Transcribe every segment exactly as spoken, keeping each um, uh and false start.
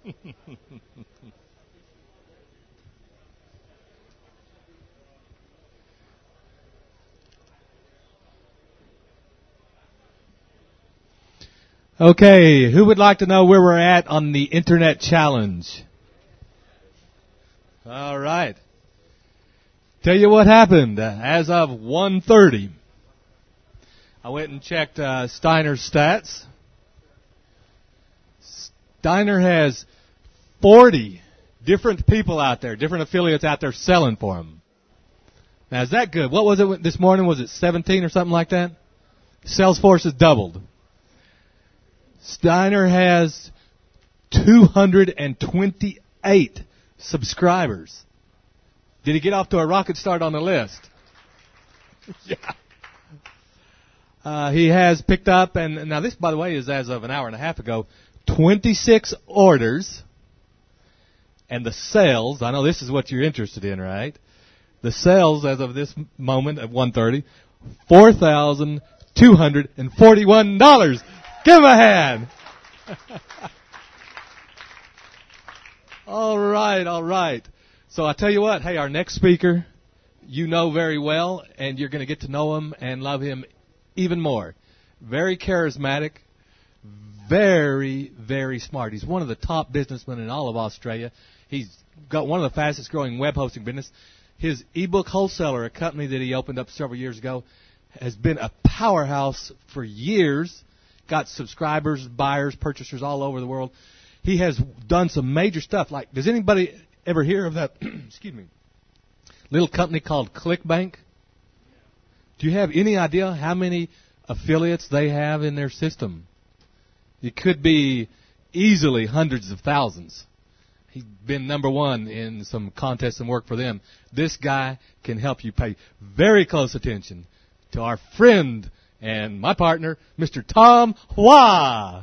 Okay, who would like to know where we're at on the Internet Challenge? All right. Tell you what happened. Uh, as of one thirty, I went and checked uh, Steiner's stats. Steiner has forty different people out there, different affiliates out there selling for him. Now, is that good? What was it this morning? Was it seventeen or something like that? Salesforce has doubled. Steiner has two hundred twenty-eight subscribers. Did he get off to a rocket start on the list? Yeah. Uh, he has picked up, and now this, by the way, is as of an hour and a half ago, twenty-six orders. And the sales, I know this is what you're interested in, right? The sales as of this moment at one thirty, four thousand two hundred forty-one dollars. Give him a hand. All right, all right. So I tell you what, hey, our next speaker, you know very well, and you're going to get to know him and love him even more. Very charismatic, very, very smart. He's one of the top businessmen in all of Australia. He's got one of the fastest growing web hosting business. His ebook wholesaler, a company that he opened up several years ago, has been a powerhouse for years. Got subscribers, buyers, purchasers all over the world. He has done some major stuff. Like, does anybody ever hear of that, excuse me, little company called ClickBank? Do you have any idea how many affiliates they have in their system? It could be easily hundreds of thousands. He's been number one in some contests and work for them. This guy can help you pay very close attention to our friend and my partner, Mister Tom Hua.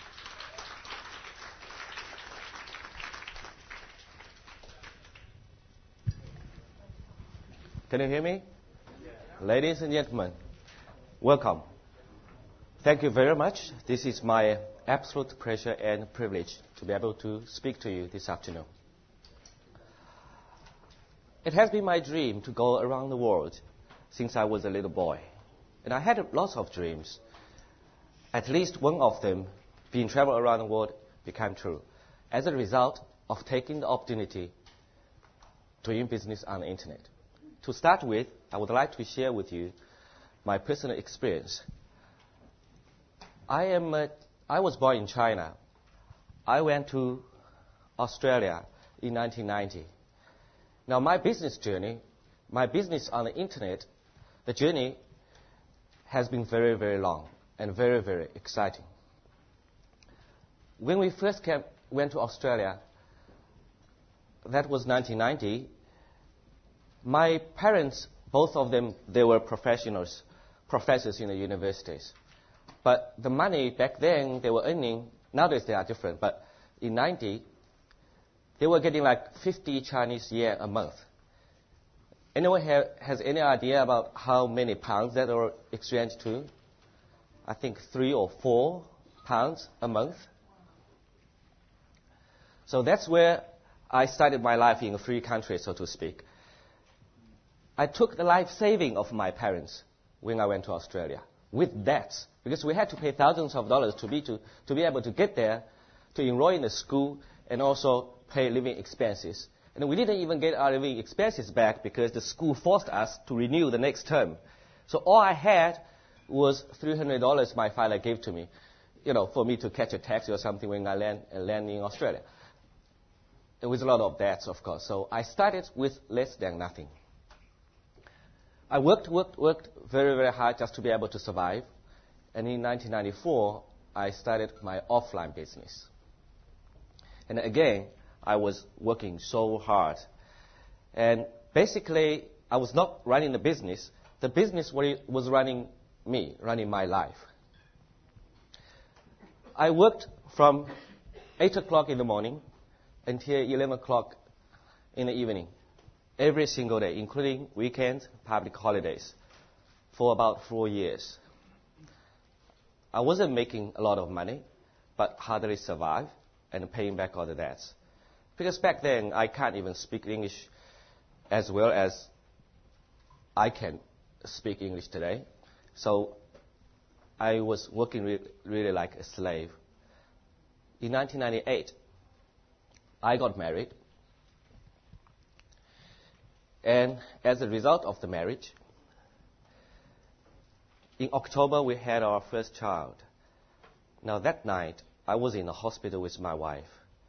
Can you hear me? Yeah. Ladies and gentlemen, welcome. Thank you very much. This is my absolute pleasure and privilege to be able to speak to you this afternoon. It has been my dream to go around the world since I was a little boy. And I had lots of dreams. At least one of them, being travel around the world, became true as a result of taking the opportunity doing business on the internet. To start with, I would like to share with you my personal experience. I am a, I was born in China. I went to Australia in nineteen ninety. Now, my business journey, my business on the internet, the journey has been very, very long and very, very exciting. When we first came, went to Australia, that was nineteen ninety, my parents, both of them, they were professionals, professors in the universities. But the money back then they were earning, nowadays they are different, but in ninety, they were getting like fifty Chinese yuan a month. Anyone have, has any idea about how many pounds that are exchanged to? I think three or four pounds a month. So that's where I started my life in a free country, so to speak. I took the life saving of my parents when I went to Australia with debts, because we had to pay thousands of dollars to be to, to be able to get there, to enroll in the school, and also pay living expenses. And we didn't even get our living expenses back because the school forced us to renew the next term. So all I had was three hundred dollars my father gave to me, you know, for me to catch a taxi or something when I land, uh, land in Australia. There was a lot of debts, of course. So I started with less than nothing. I worked, worked, worked very, very hard just to be able to survive. And in nineteen ninety-four, I started my offline business. And again, I was working so hard. And basically, I was not running the business. The business was running me, running my life. I worked from eight o'clock in the morning until eleven o'clock in the evening, every single day, including weekends, public holidays, for about four years. I wasn't making a lot of money, but hardly survived. and paying back all the debts. Because back then, I can't even speak English as well as I can speak English today. So I was working re- really like a slave. In nineteen ninety-eight, I got married. And as a result of the marriage, in October, we had our first child. Now, that night, I was in the hospital with my wife.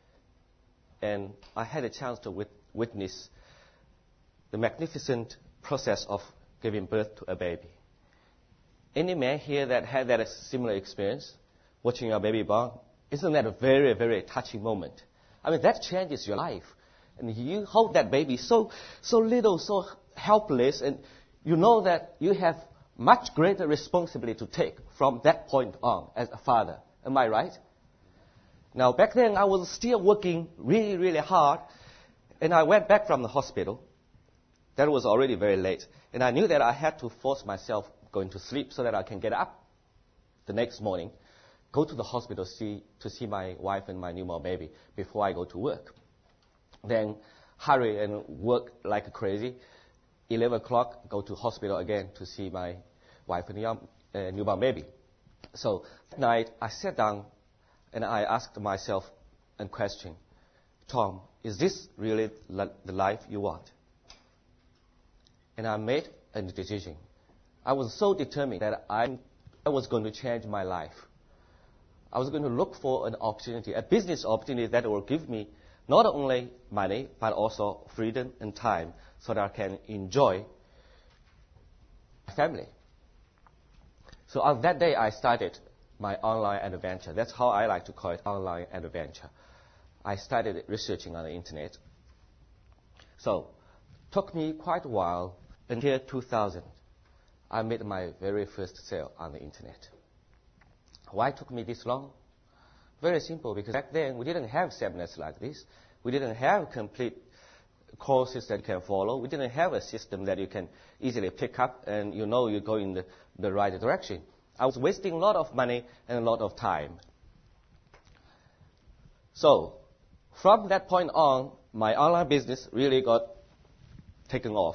And I had a chance to wit- witness the magnificent process of giving birth to a baby. Any man here that had that similar experience, watching your baby born, isn't that a very, very touching moment? I mean, that changes your life. And you hold that baby so, so little, so helpless, and you know that you have much greater responsibility to take from that point on as a father. Am I right? Now, back then, I was still working really, really hard, and I went back from the hospital. That was already very late, and I knew that I had to force myself going to sleep so that I can get up the next morning, go to the hospital see, to see my wife and my newborn baby before I go to work. Then hurry and work like crazy. eleven o'clock, go to hospital again to see my wife and young, uh, newborn baby. So that night, I sat down and I asked myself a question. Tom, is this really la- the life you want? And I made a decision. I was so determined that I, I was going to change my life. I was going to look for an opportunity, a business opportunity that will give me not only money, but also freedom and time so that I can enjoy my family. So on that day, I started my online adventure. That's how I like to call it, online adventure. I started researching on the internet. So it took me quite a while. Until two thousand, I made my very first sale on the internet. Why it took me this long? Very simple, because back then we didn't have seminars like this. We didn't have complete courses that you can follow. We didn't have a system that you can easily pick up and you know you go in the, the right direction. I was wasting a lot of money and a lot of time. So, from that point on, my online business really got taken off.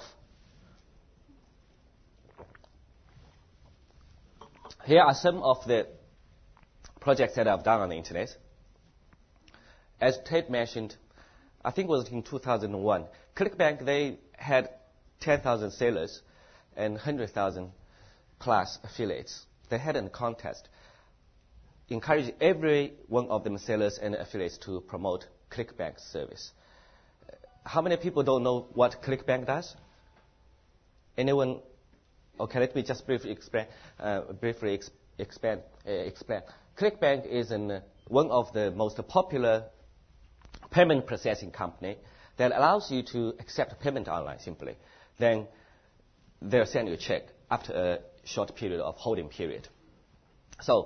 Here are some of the projects that I've done on the internet. As Ted mentioned, I think it was in two thousand one, ClickBank, they had ten thousand sellers and one hundred thousand class affiliates. They had a contest, encouraging every one of them sellers and affiliates to promote ClickBank service. How many people don't know what ClickBank does? Anyone? Okay, let me just briefly explain. Uh, briefly ex- expand, uh, explain. ClickBank is an, uh, one of the most popular payment processing company that allows you to accept payment online simply. Then they'll send you a check after a short period of holding period. So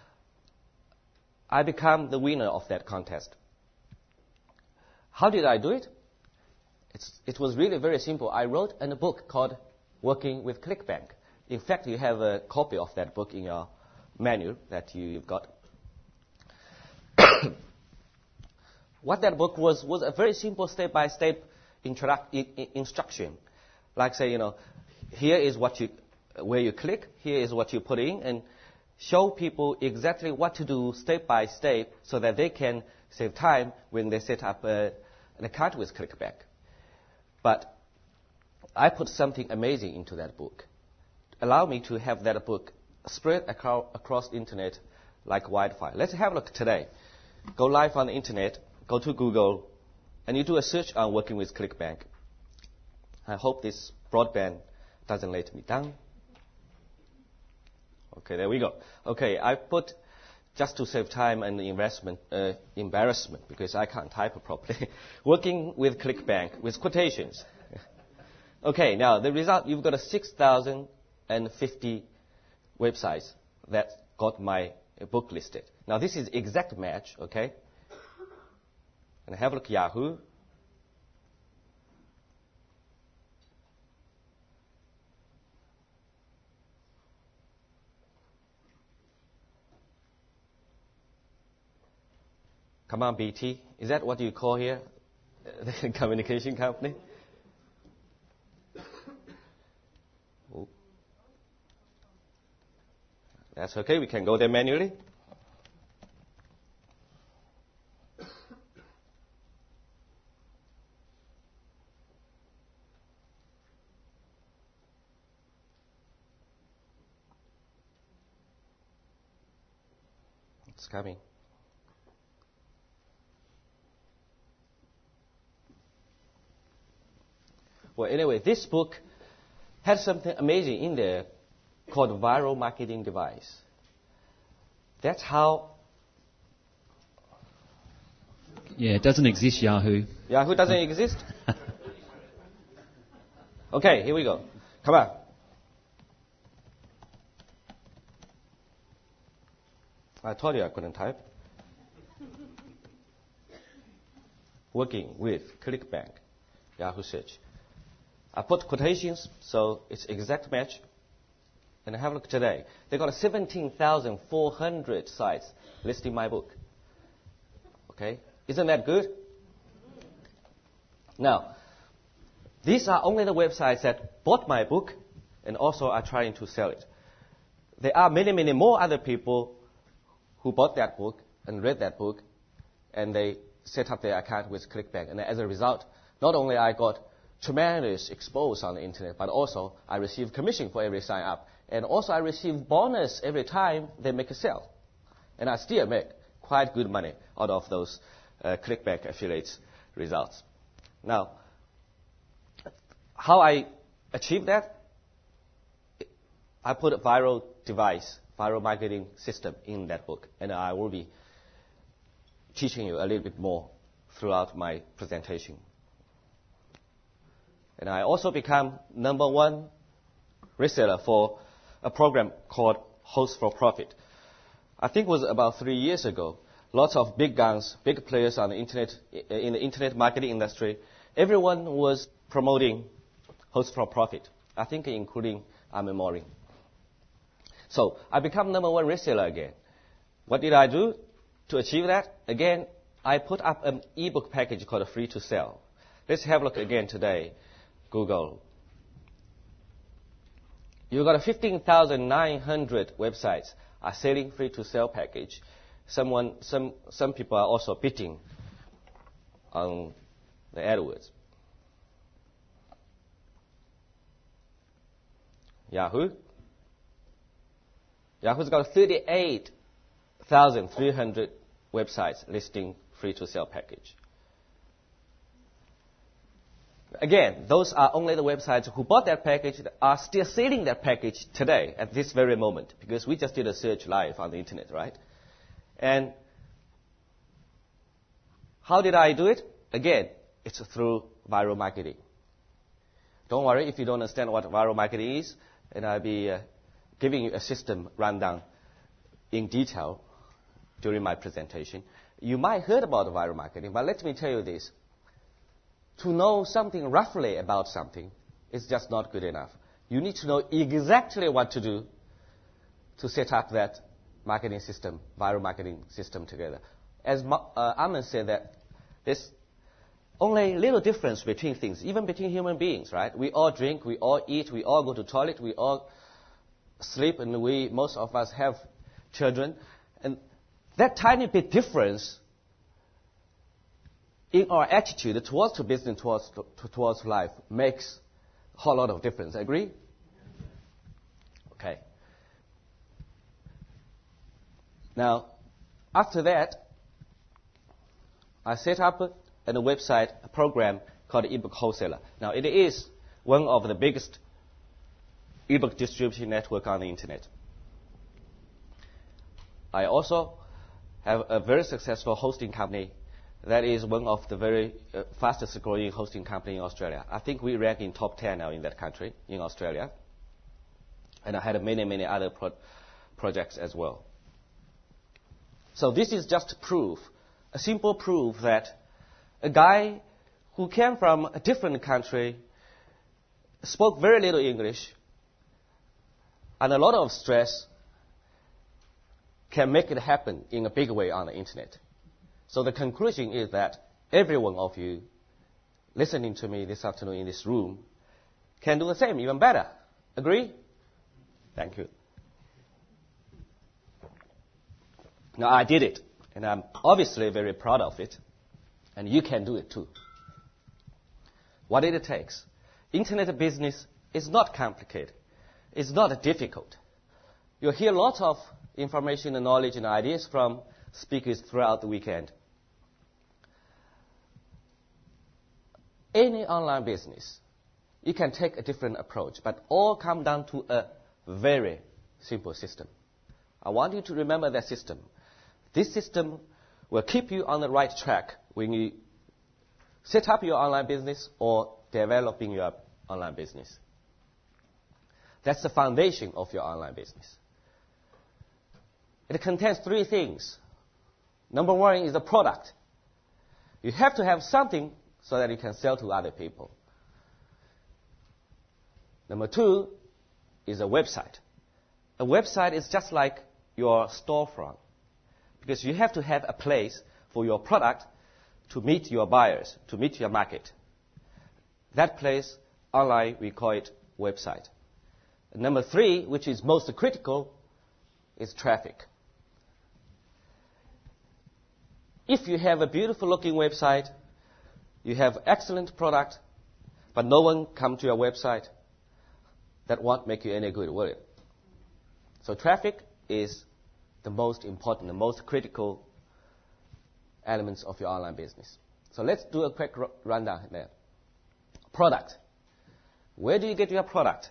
I became the winner of that contest. How did I do it? It's, it was really very simple. I wrote in a book called Working with ClickBank. In fact, you have a copy of that book in your manual that you, you've got. What that book was was a very simple step-by-step introduc- I- I- instruction. Like say, you know, here is what you, where you click, here is what you put in, and show people exactly what to do step by step so that they can save time when they set up a, an account with ClickBank. But I put something amazing into that book. Allow me to have that book spread acro- across the internet like wildfire. Let's have a look today. Go live on the internet, go to Google, and you do a search on Working with ClickBank. I hope this broadband doesn't let me down. Okay, there we go. Okay, I put, just to save time and investment, uh, embarrassment, because I can't type it properly, Working with ClickBank with quotations. Okay, now the result, you've got a six thousand fifty websites that got my book listed. Now this is exact match, okay? And have a look Yahoo. Come on, B T. Is that what you call here? The communication company? Ooh. That's okay. We can go there manually. It's coming. Well, anyway, this book has something amazing in there called viral marketing device. That's how... Yeah, it doesn't exist, Yahoo. Yahoo doesn't exist? Okay, here we go. Come on. I told you I couldn't type. Working with ClickBank, Yahoo search. I put quotations, so it's exact match. And have a look today. They got seventeen thousand four hundred sites listing my book. Okay? Isn't that good? Now, these are only the websites that bought my book and also are trying to sell it. There are many, many more other people who bought that book and read that book, and they set up their account with ClickBank. And as a result, not only I got tremendous exposure on the internet, but also I receive commission for every sign up. And also I receive bonus every time they make a sale. And I still make quite good money out of those uh, ClickBank affiliates results. Now, how I achieve that? I put a viral device, viral marketing system in that book. And I will be teaching you a little bit more throughout my presentation. And I also become number one reseller for a program called Host for Profit. I think it was about three years ago. Lots of big guns, big players on the internet, in the internet marketing industry, everyone was promoting Host for Profit. I think including Amemori. So I become number one reseller again. What did I do to achieve that? Again, I put up an ebook package called Free to Sell. Let's have a look again today. Google. You've got a fifteen thousand nine hundred websites are selling free to sell package. Someone, some, some people are also bidding on the AdWords. Yahoo. Yahoo's got thirty-eight thousand three hundred websites listing free to sell package. Again, those are only the websites who bought that package that are still selling that package today at this very moment, because we just did a search live on the internet, right? And how did I do it? Again, it's through viral marketing. Don't worry if you don't understand what viral marketing is, and I'll be uh, giving you a system rundown in detail during my presentation. You might have heard about viral marketing, but let me tell you this. To know something roughly about something is just not good enough. You need to know exactly what to do to set up that marketing system, viral marketing system together. As uh, Aman said, that there's only little difference between things, even between human beings, right? We all drink, we all eat, we all go to toilet, we all sleep, and we, most of us have children. And that tiny bit difference in our attitude towards the business, towards, towards life, makes a whole lot of difference. Agree? Okay. Now, after that, I set up a, a website, a program called eBook Wholesaler. Now, it is one of the biggest ebook distribution network on the internet. I also have a very successful hosting company. That is one of the very uh, fastest growing hosting company in Australia. I think we rank in top ten now in that country, in Australia. And I had many, many other pro- projects as well. So this is just proof, a simple proof that a guy who came from a different country, spoke very little English, and a lot of stress, can make it happen in a big way on the internet. So the conclusion is that every one of you listening to me this afternoon in this room can do the same, even better. Agree? Thank you. Now, I did it, and I'm obviously very proud of it, and you can do it too. What it takes. Internet business is not complicated. It's not difficult. You'll hear lots of information and knowledge and ideas from speakers throughout the weekend. Any online business, you can take a different approach, but all come down to a very simple system. I want you to remember that system. This system will keep you on the right track when you set up your online business or developing your online business. That's the foundation of your online business. It contains three things. Number one is the product. You have to have something so that you can sell to other people. Number two is a website. A website is just like your storefront, because you have to have a place for your product to meet your buyers, to meet your market. That place, online, we call it website. And number three, which is most critical, is traffic. If you have a beautiful looking website, you have excellent product, but no one come to your website, that won't make you any good, will it? So traffic is the most important, the most critical elements of your online business. So let's do a quick rundown there. Product. Where do you get your product?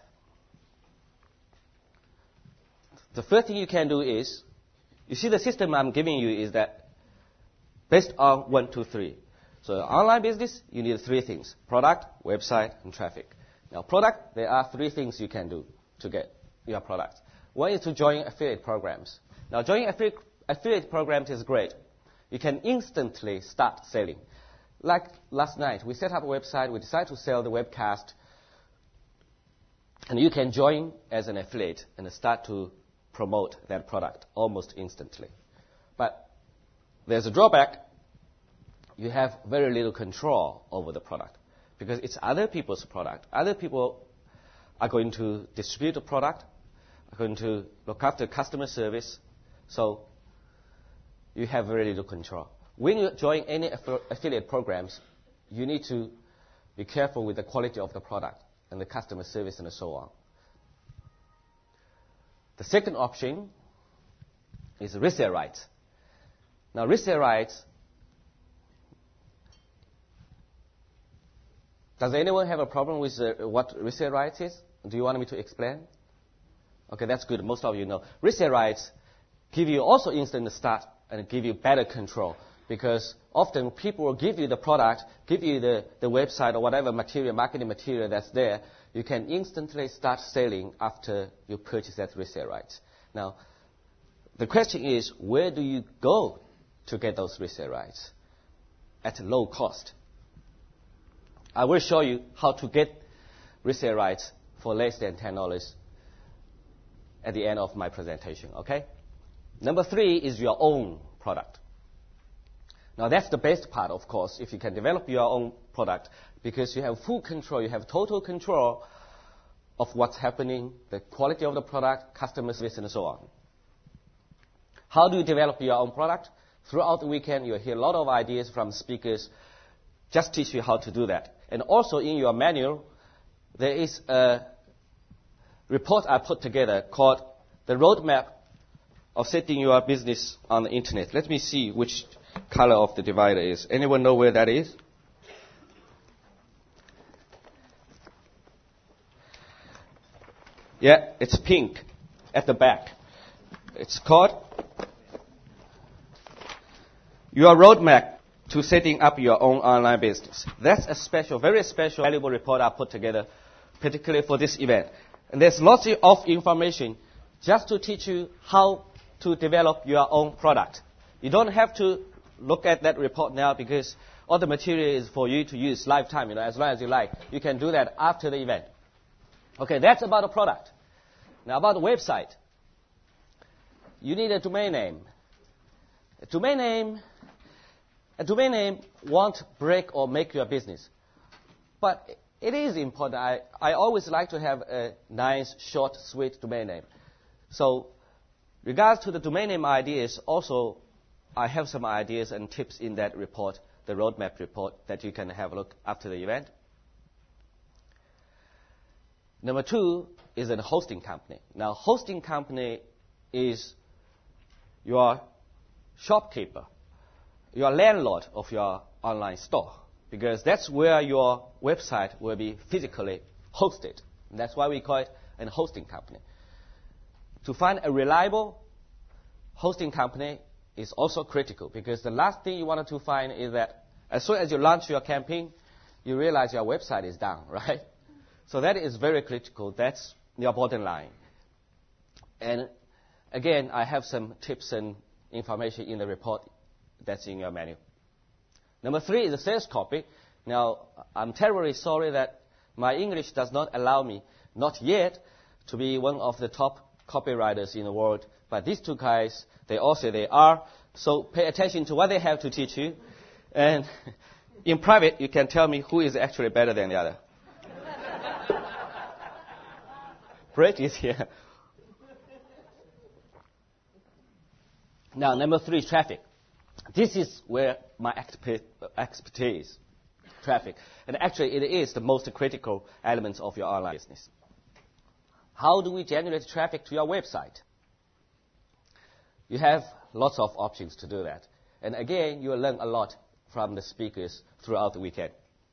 The first thing you can do is, you see the system I'm giving you is that based on one, two, three. So online business, you need three things: product, website, and traffic. Now product, there are three things you can do to get your product. One is to join affiliate programs. Now joining affiliate, affiliate programs is great. You can instantly start selling. Like last night, we set up a website, we decided to sell the webcast, and you can join as an affiliate and start to promote that product almost instantly. But there's a drawback. You have very little control over the product because it's other people's product. Other people are going to distribute the product, are going to look after customer service, so you have very little control. When you join any aff- affiliate programs, you need to be careful with the quality of the product and the customer service and so on. The second option is resale rights. Now, resale rights, does anyone have a problem with uh, what resale rights is? Do you want me to explain? Okay, that's good. Most of you know. Resale rights give you also instant start and give you better control, because often people will give you the product, give you the, the website or whatever material, marketing material that's there. You can instantly start selling after you purchase that resale rights. Now, the question is, where do you go to get those resale rights at low cost? I will show you how to get resale rights for less than ten dollars at the end of my presentation, okay? Number three is your own product. Now, that's the best part, of course, if you can develop your own product, because you have full control, you have total control of what's happening, the quality of the product, customer service, and so on. How do you develop your own product? Throughout the weekend, you'll hear a lot of ideas from speakers. Just teach you how to do that. And also in your manual, there is a report I put together called The Roadmap of Setting Your Business on the Internet. Let me see which color of the divider is. Anyone know where that is? Yeah, it's pink at the back. It's called Your Roadmap to Setting Up Your Own Online Business. That's a special, very special, valuable report I put together, particularly for this event. And there's lots of information just to teach you how to develop your own product. You don't have to look at that report now because all the material is for you to use lifetime, you know, as long as you like. You can do that after the event. Okay, that's about a product. Now about the website. You need a domain name. A domain name A domain name won't break or make your business. But it is important. I, I always like to have a nice, short, sweet domain name. So, regards to the domain name ideas, also, I have some ideas and tips in that report, the roadmap report, that you can have a look after the event. Number two is a hosting company. Now, hosting company is your shopkeeper, your landlord of your online store, because that's where your website will be physically hosted. And that's why we call it a hosting company. To find a reliable hosting company is also critical, because the last thing you wanted to find is that as soon as you launch your campaign, you realize your website is down, right? So that is very critical. That's your bottom line. And again, I have some tips and information in the report that's in your menu. Number three is a sales copy. Now, I'm terribly sorry that my English does not allow me, not yet, to be one of the top copywriters in the world. But these two guys, they all say they are. So pay attention to what they have to teach you. And in private, you can tell me who is actually better than the other. Brett is here. Now, number three, traffic. This is where my expertise, traffic. And actually, it is the most critical element of your online business. How do we generate traffic to your website? You have lots of options to do that. And again, you will learn a lot from the speakers throughout the weekend.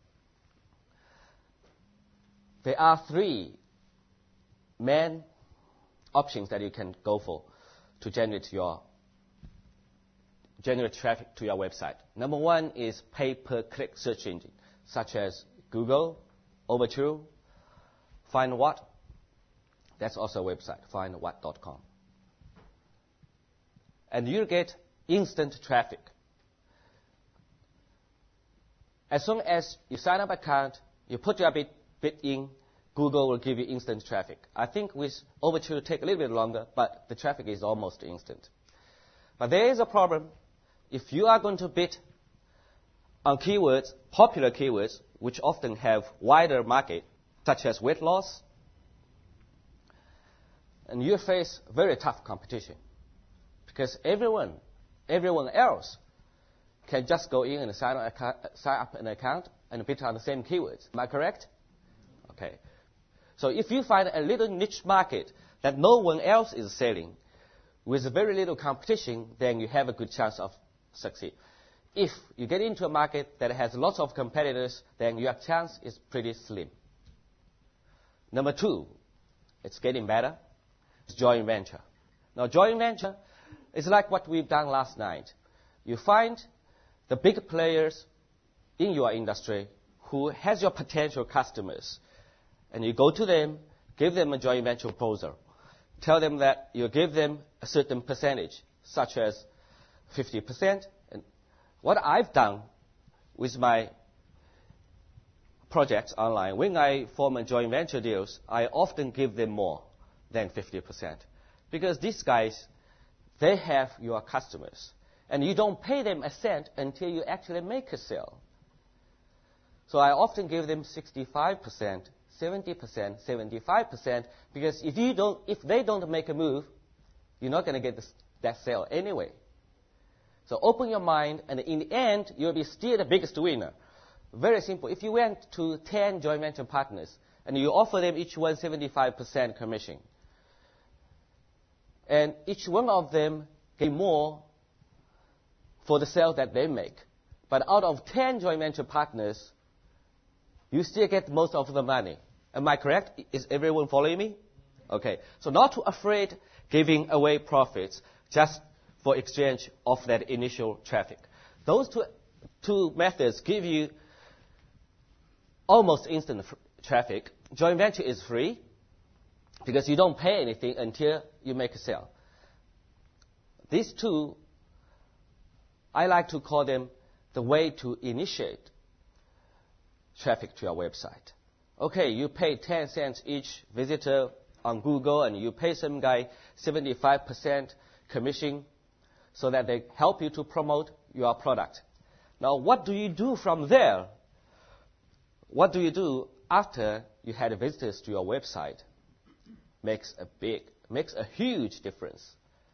There are three main options that you can go for to generate your generate traffic to your website. Number one is pay-per-click search engine, such as Google, Overture, Find What. That's also a website, find what dot com. And you get instant traffic. As soon as you sign up an account, you put your bid, bid in, Google will give you instant traffic. I think with Overture it will take a little bit longer, but the traffic is almost instant. But there is a problem. If you are going to bid on keywords, popular keywords, which often have wider market, such as weight loss, and you face very tough competition, because everyone, everyone else can just go in and sign up, sign up an account and bid on the same keywords. Am I correct? Okay. So if you find a little niche market that no one else is selling, with very little competition, then you have a good chance of succeed. If you get into a market that has lots of competitors, then your chance is pretty slim. Number two, it's getting better, it's joint venture. Now, joint venture is like what we've done last night. You find the big players in your industry who has your potential customers, and you go to them, give them a joint venture proposal. Tell them that you give them a certain percentage, such as fifty percent. And what I've done with my projects online, when I form a joint venture deals, I often give them more than fifty percent. Because these guys, they have your customers. And you don't pay them a cent until you actually make a sale. So I often give them sixty-five percent, seventy percent, seventy-five percent, because if you don't, if they don't make a move, you're not going to get this, that sale anyway. So open your mind, and in the end, you'll be still the biggest winner. Very simple. If you went to ten joint venture partners, and you offer them each one seventy-five percent commission, and each one of them get more for the sales that they make. But out of ten joint venture partners, you still get most of the money. Am I correct? Is everyone following me? Okay. So not too afraid giving away profits just for exchange of that initial traffic. Those two, two methods give you almost instant f- traffic. Joint venture is free because you don't pay anything until you make a sale. These two, I like to call them the way to initiate traffic to your website. Okay, you pay ten cents each visitor on Google, and you pay some guy seventy-five percent commission so that they help you to promote your product. Now, what do you do from there? What do you do after you had visitors to your website? Makes a big, makes a huge difference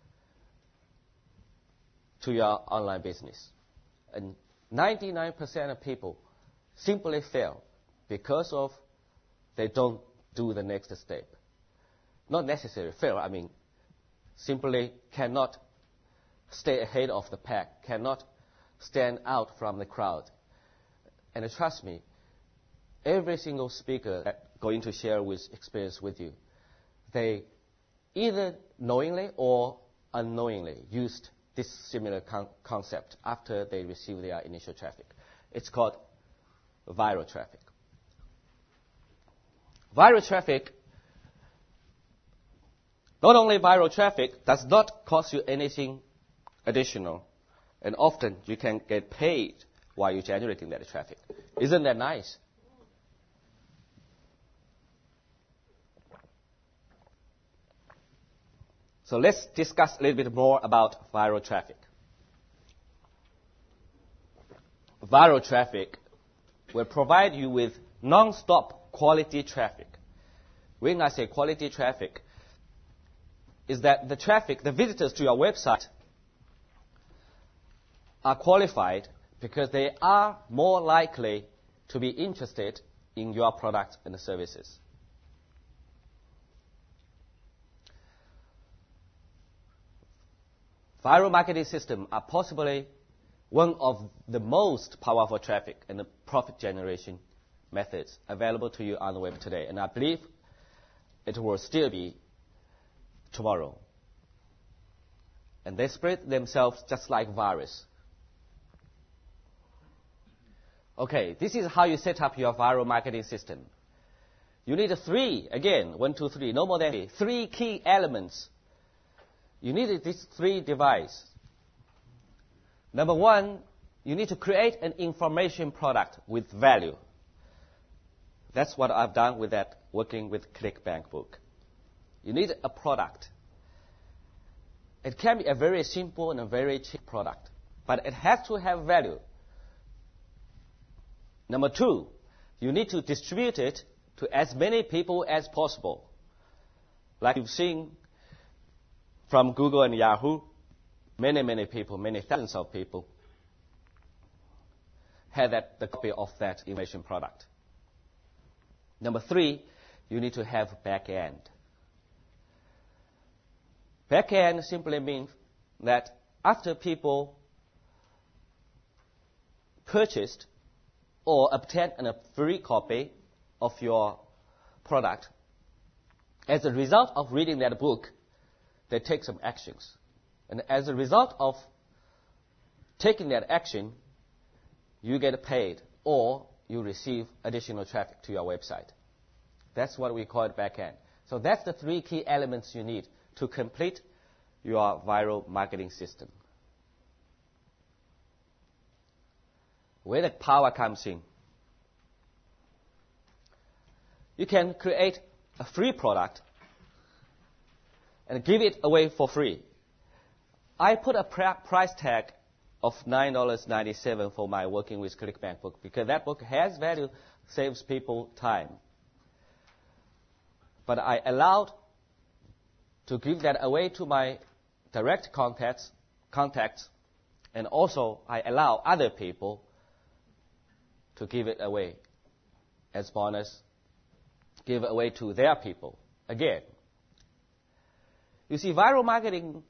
to your online business. And ninety-nine percent of people simply fail because of they don't do the next step. Not necessarily fail, I mean, simply cannot stay ahead of the pack, cannot stand out from the crowd. And trust me, every single speaker that's going to share with experience with you, they either knowingly or unknowingly used this similar con- concept after they received their initial traffic. It's called viral traffic. Viral traffic, not only viral traffic, does not cost you anything additional, and often you can get paid while you're generating that traffic. Isn't that nice? So let's discuss a little bit more about viral traffic. Viral traffic will provide you with non-stop quality traffic. When I say quality traffic, is that the traffic, the visitors to your website are qualified because they are more likely to be interested in your products and services. Viral marketing systems are possibly one of the most powerful traffic and profit generation methods available to you on the web today. And I believe it will still be tomorrow. And they spread themselves just like virus. Okay, this is how you set up your viral marketing system. You need three, again, one, two, three, no more than three, three key elements. You need these three devices. Number one, you need to create an information product with value. That's what I've done with that, working with ClickBank book. You need a product. It can be a very simple and a very cheap product, but it has to have value. Number two, you need to distribute it to as many people as possible. Like you've seen from Google and Yahoo, many, many people, many thousands of people had that, the copy of that information product. Number three, you need to have back end. Back end simply means that after people purchased or obtained a free copy of your product, as a result of reading that book, they take some actions. And as a result of taking that action, you get paid or you receive additional traffic to your website. That's what we call it back end. So that's the three key elements you need to complete your viral marketing system. Where the power comes in. You can create a free product and give it away for free. I put a price tag of nine dollars and ninety-seven cents for my Working with ClickBank book because that book has value, saves people time. But I allowed to give that away to my direct contacts, contacts, and also I allow other people to give it away as bonus, give it away to their people. Again, you see, viral marketing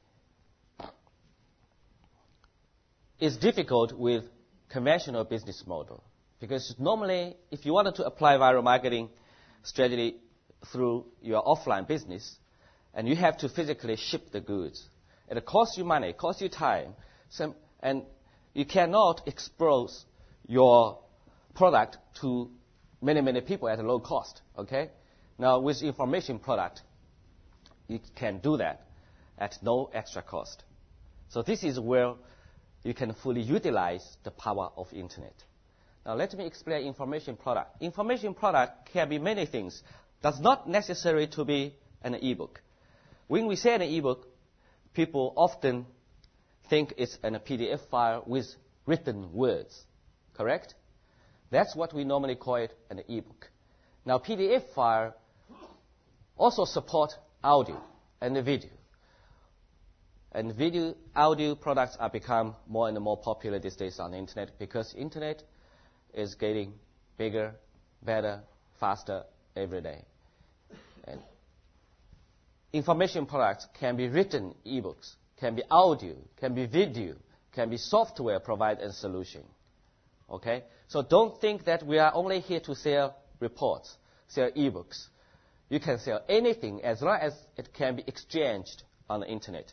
is difficult with conventional business model because normally, if you wanted to apply viral marketing strategy through your offline business, and you have to physically ship the goods, it costs you money, costs you time, some, and you cannot expose your product to many, many people at a low cost. Okay? Now, with information product, you can do that at no extra cost. So this is where you can fully utilize the power of internet. Now let me explain information product. Information product can be many things. Does not necessarily to be an ebook. When we say an ebook, people often think it's a P D F file with written words. correct? That's what we normally call it an ebook. Now, P D F file also support audio and video. And video, audio products are become more and more popular these days on the internet because internet is getting bigger, better, faster every day. And information products can be written ebooks, can be audio, can be video, can be software provide a solution. Okay? So don't think that we are only here to sell reports, sell ebooks. You can sell anything as long as it can be exchanged on the internet.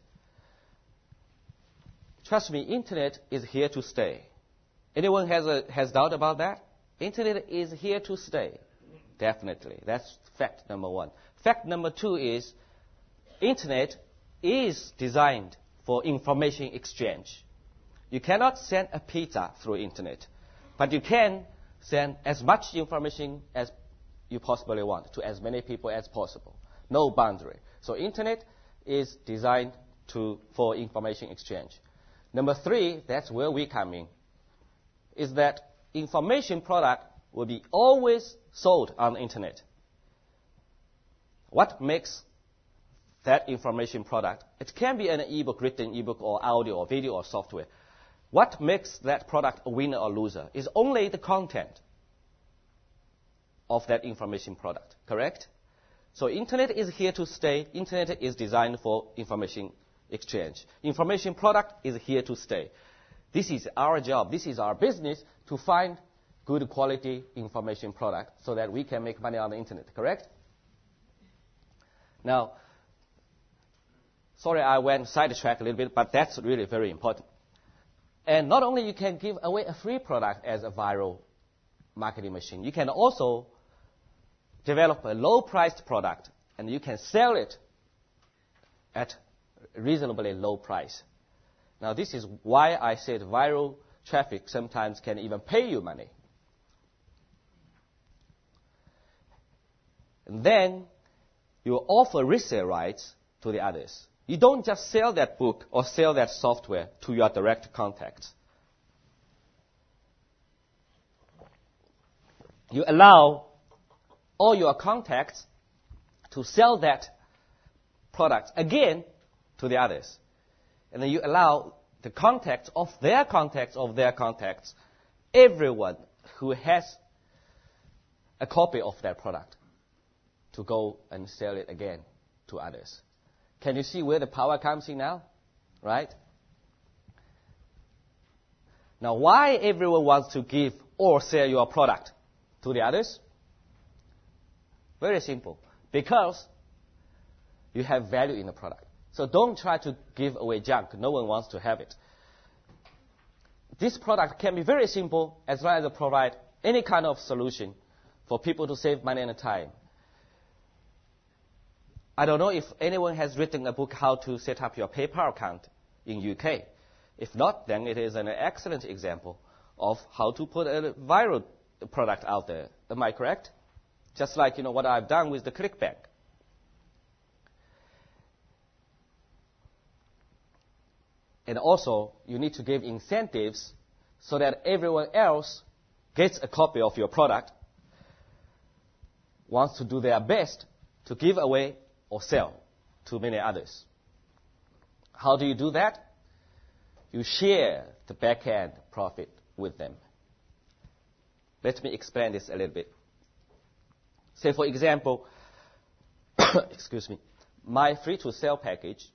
Trust me, internet is here to stay. Anyone has a has doubt about that? Internet is here to stay. Definitely. That's fact number one. Fact number two is internet is designed for information exchange. You cannot send a pizza through internet, but you can send as much information as you possibly want to as many people as possible. No boundary. So internet is designed to for information exchange. Number three, that's where we come in, is that information product will be always sold on the internet. What makes that information product? It can be an ebook, written ebook, or audio, or video, or software. What makes that product a winner or loser is only the content of that information product, correct? So internet is here to stay. Internet is designed for information exchange. Information product is here to stay. This is our job. This is our business to find good quality information product so that we can make money on the internet, correct? Now, sorry I went sidetrack a little bit, but that's really very important. And not only you can give away a free product as a viral marketing machine, you can also develop a low-priced product, and you can sell it at reasonably low price. Now, this is why I said viral traffic sometimes can even pay you money. And then you offer resale rights to the others. You don't just sell that book or sell that software to your direct contacts. You allow all your contacts to sell that product again to the others. And then you allow the contacts of their contacts of their contacts, everyone who has a copy of that product, to go and sell it again to others. Can you see where the power comes in now? Right? Now, why everyone wants to give or sell your product to the others? Very simple. Because you have value in the product. So don't try to give away junk. No one wants to have it. This product can be very simple as long as it provides any kind of solution for people to save money and time. I don't know if anyone has written a book how to set up your PayPal account in U K. If not, then it is an excellent example of how to put a viral product out there. Am I correct? Just like, you know, what I've done with the ClickBank. And also, you need to give incentives so that everyone else gets a copy of your product, wants to do their best to give away or sell to many others. How do you do that? You share the back-end profit with them. Let me explain this a little bit. Say, for example, excuse me, my free-to-sell package,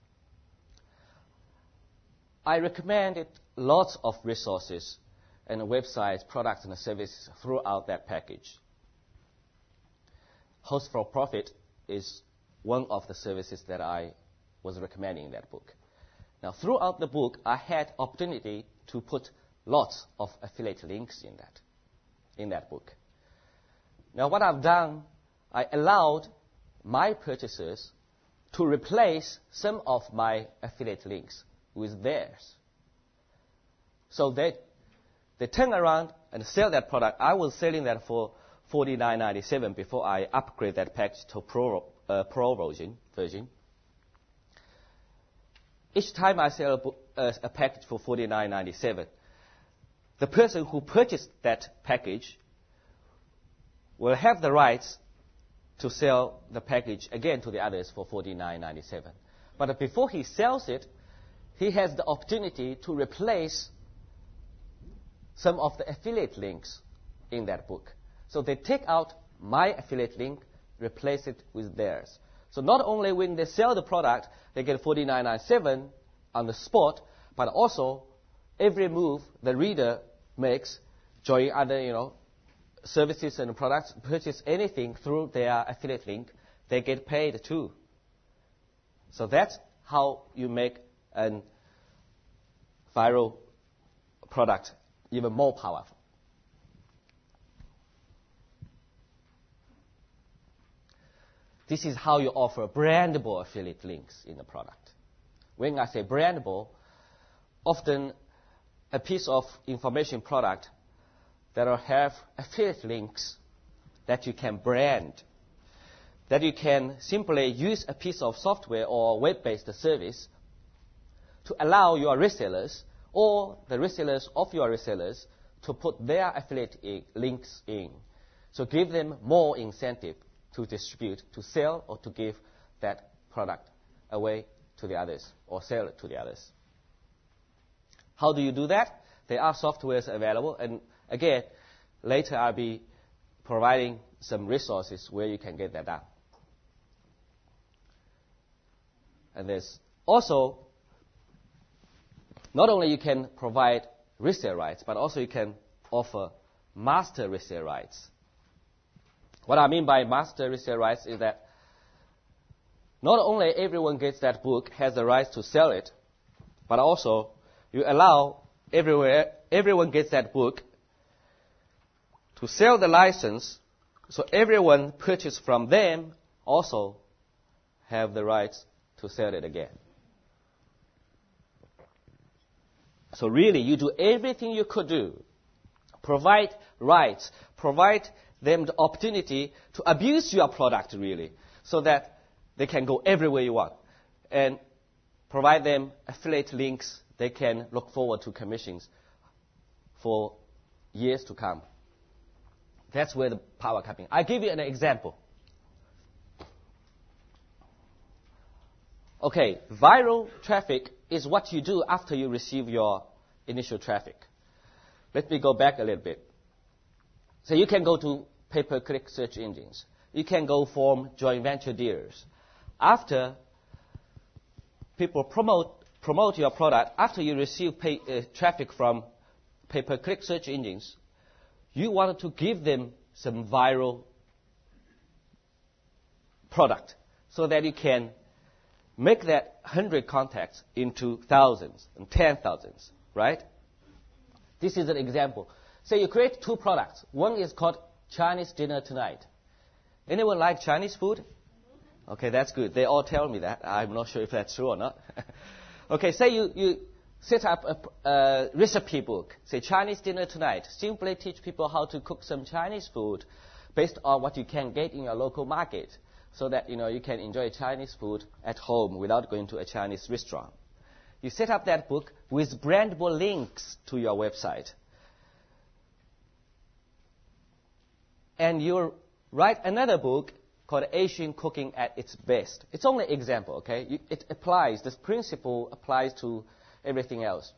I recommended lots of resources and websites, products, and services throughout that package. Host for Profit is one of the services that I was recommending in that book. Now, throughout the book, I had opportunity to put lots of affiliate links in that, in that book. Now, what I've done, I allowed my purchasers to replace some of my affiliate links with theirs. So they, they turn around and sell that product. I was selling that for forty-nine ninety-seven before I upgrade that package to Pro, uh, Pro version, version. Each time I sell a, book, uh, a package for forty-nine ninety-seven, the person who purchased that package will have the rights to sell the package again to the others for forty-nine ninety-seven. But before he sells it, he has the opportunity to replace some of the affiliate links in that book. So they take out my affiliate link, replace it with theirs. So not only when they sell the product, they get forty-nine ninety-seven on the spot, but also every move the reader makes, join other, you know, services and products, purchase anything through their affiliate link, they get paid too. So that's how you make a viral product even more powerful. This is how you offer brandable affiliate links in the product. When I say brandable, often a piece of information product that will have affiliate links that you can brand, that you can simply use a piece of software or web-based service to allow your resellers or the resellers of your resellers to put their affiliate i- links in. So give them more incentive to distribute, to sell, or to give that product away to the others or sell it to the others. How do you do that? There are softwares available, and again, later I'll be providing some resources where you can get that done. And there's also, not only you can provide resale rights, but also you can offer master resale rights. What I mean by master resale rights is that not only everyone gets that book, has the right to sell it, but also you allow everywhere, everyone gets that book to sell the license, so everyone purchased from them also have the rights to sell it again. So really, you do everything you could do. Provide rights, provide them the opportunity to abuse your product, really, so that they can go everywhere you want. And provide them affiliate links. They can look forward to commissions for years to come. That's where the power comes in. I'll give you an example. Okay, viral traffic is what you do after you receive your initial traffic. Let me go back a little bit. So you can go to pay-per-click search engines. You can go form joint venture deals. After people promote promote your product, after you receive pay, uh, traffic from pay-per-click search engines, you wanted to give them some viral product so that you can make that one hundred contacts into thousands and ten thousands, right? This is an example. Say you create two products. One is called Chinese Dinner Tonight. Anyone like Chinese food? Okay, that's good. They all tell me that. I'm not sure if that's true or not. Okay, say you, you set up a, a recipe book, say Chinese Dinner Tonight. Simply teach people how to cook some Chinese food based on what you can get in your local market, so that you know you can enjoy Chinese food at home without going to a Chinese restaurant. You set up that book with brandable links to your website. And you write another book called Asian Cooking at its Best. It's only an example, okay? You, it applies, this principle applies to everything else.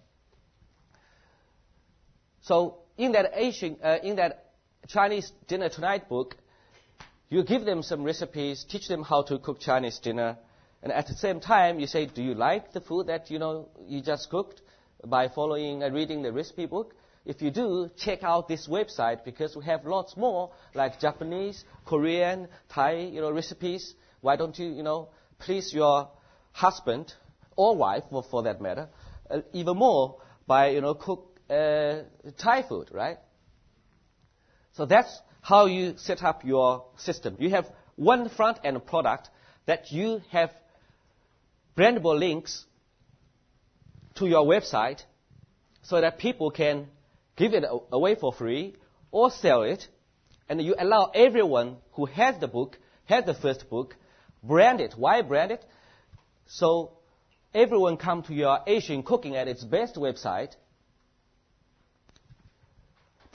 So in that Asian, uh, in that Chinese Dinner Tonight book, you give them some recipes, teach them how to cook Chinese dinner, and at the same time you say, do you like the food that you know you just cooked by following and reading the recipe book? If you do, check out this website because we have lots more like Japanese, Korean, Thai, you know, recipes. Why don't you, you know, please your husband or wife, for, for that matter, uh, even more by, you know, cook uh, Thai food, right? So that's how you set up your system. You have one front-end product that you have brandable links to your website so that people can give it away for free or sell it, and you allow everyone who has the book, has the first book, brand it. Why brand it? So everyone come to your Asian Cooking at its Best website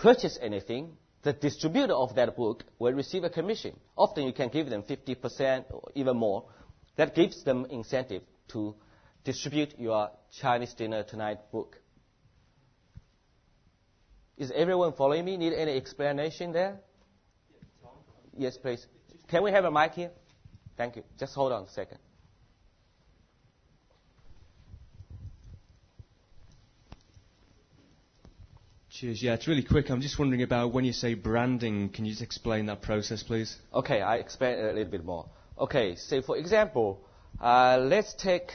purchase anything, the distributor of that book will receive a commission. Often you can give them fifty percent or even more. That gives them incentive to distribute your Chinese Dinner Tonight book. Is everyone following me? Need any explanation there? Yes, please. Can we have a mic here? Thank you. Just hold on a second. Cheers. Yeah, it's really quick. I'm just wondering about when you say branding, can you just explain that process, please? Okay, I explain a little bit more. Okay, say for example, uh, let's take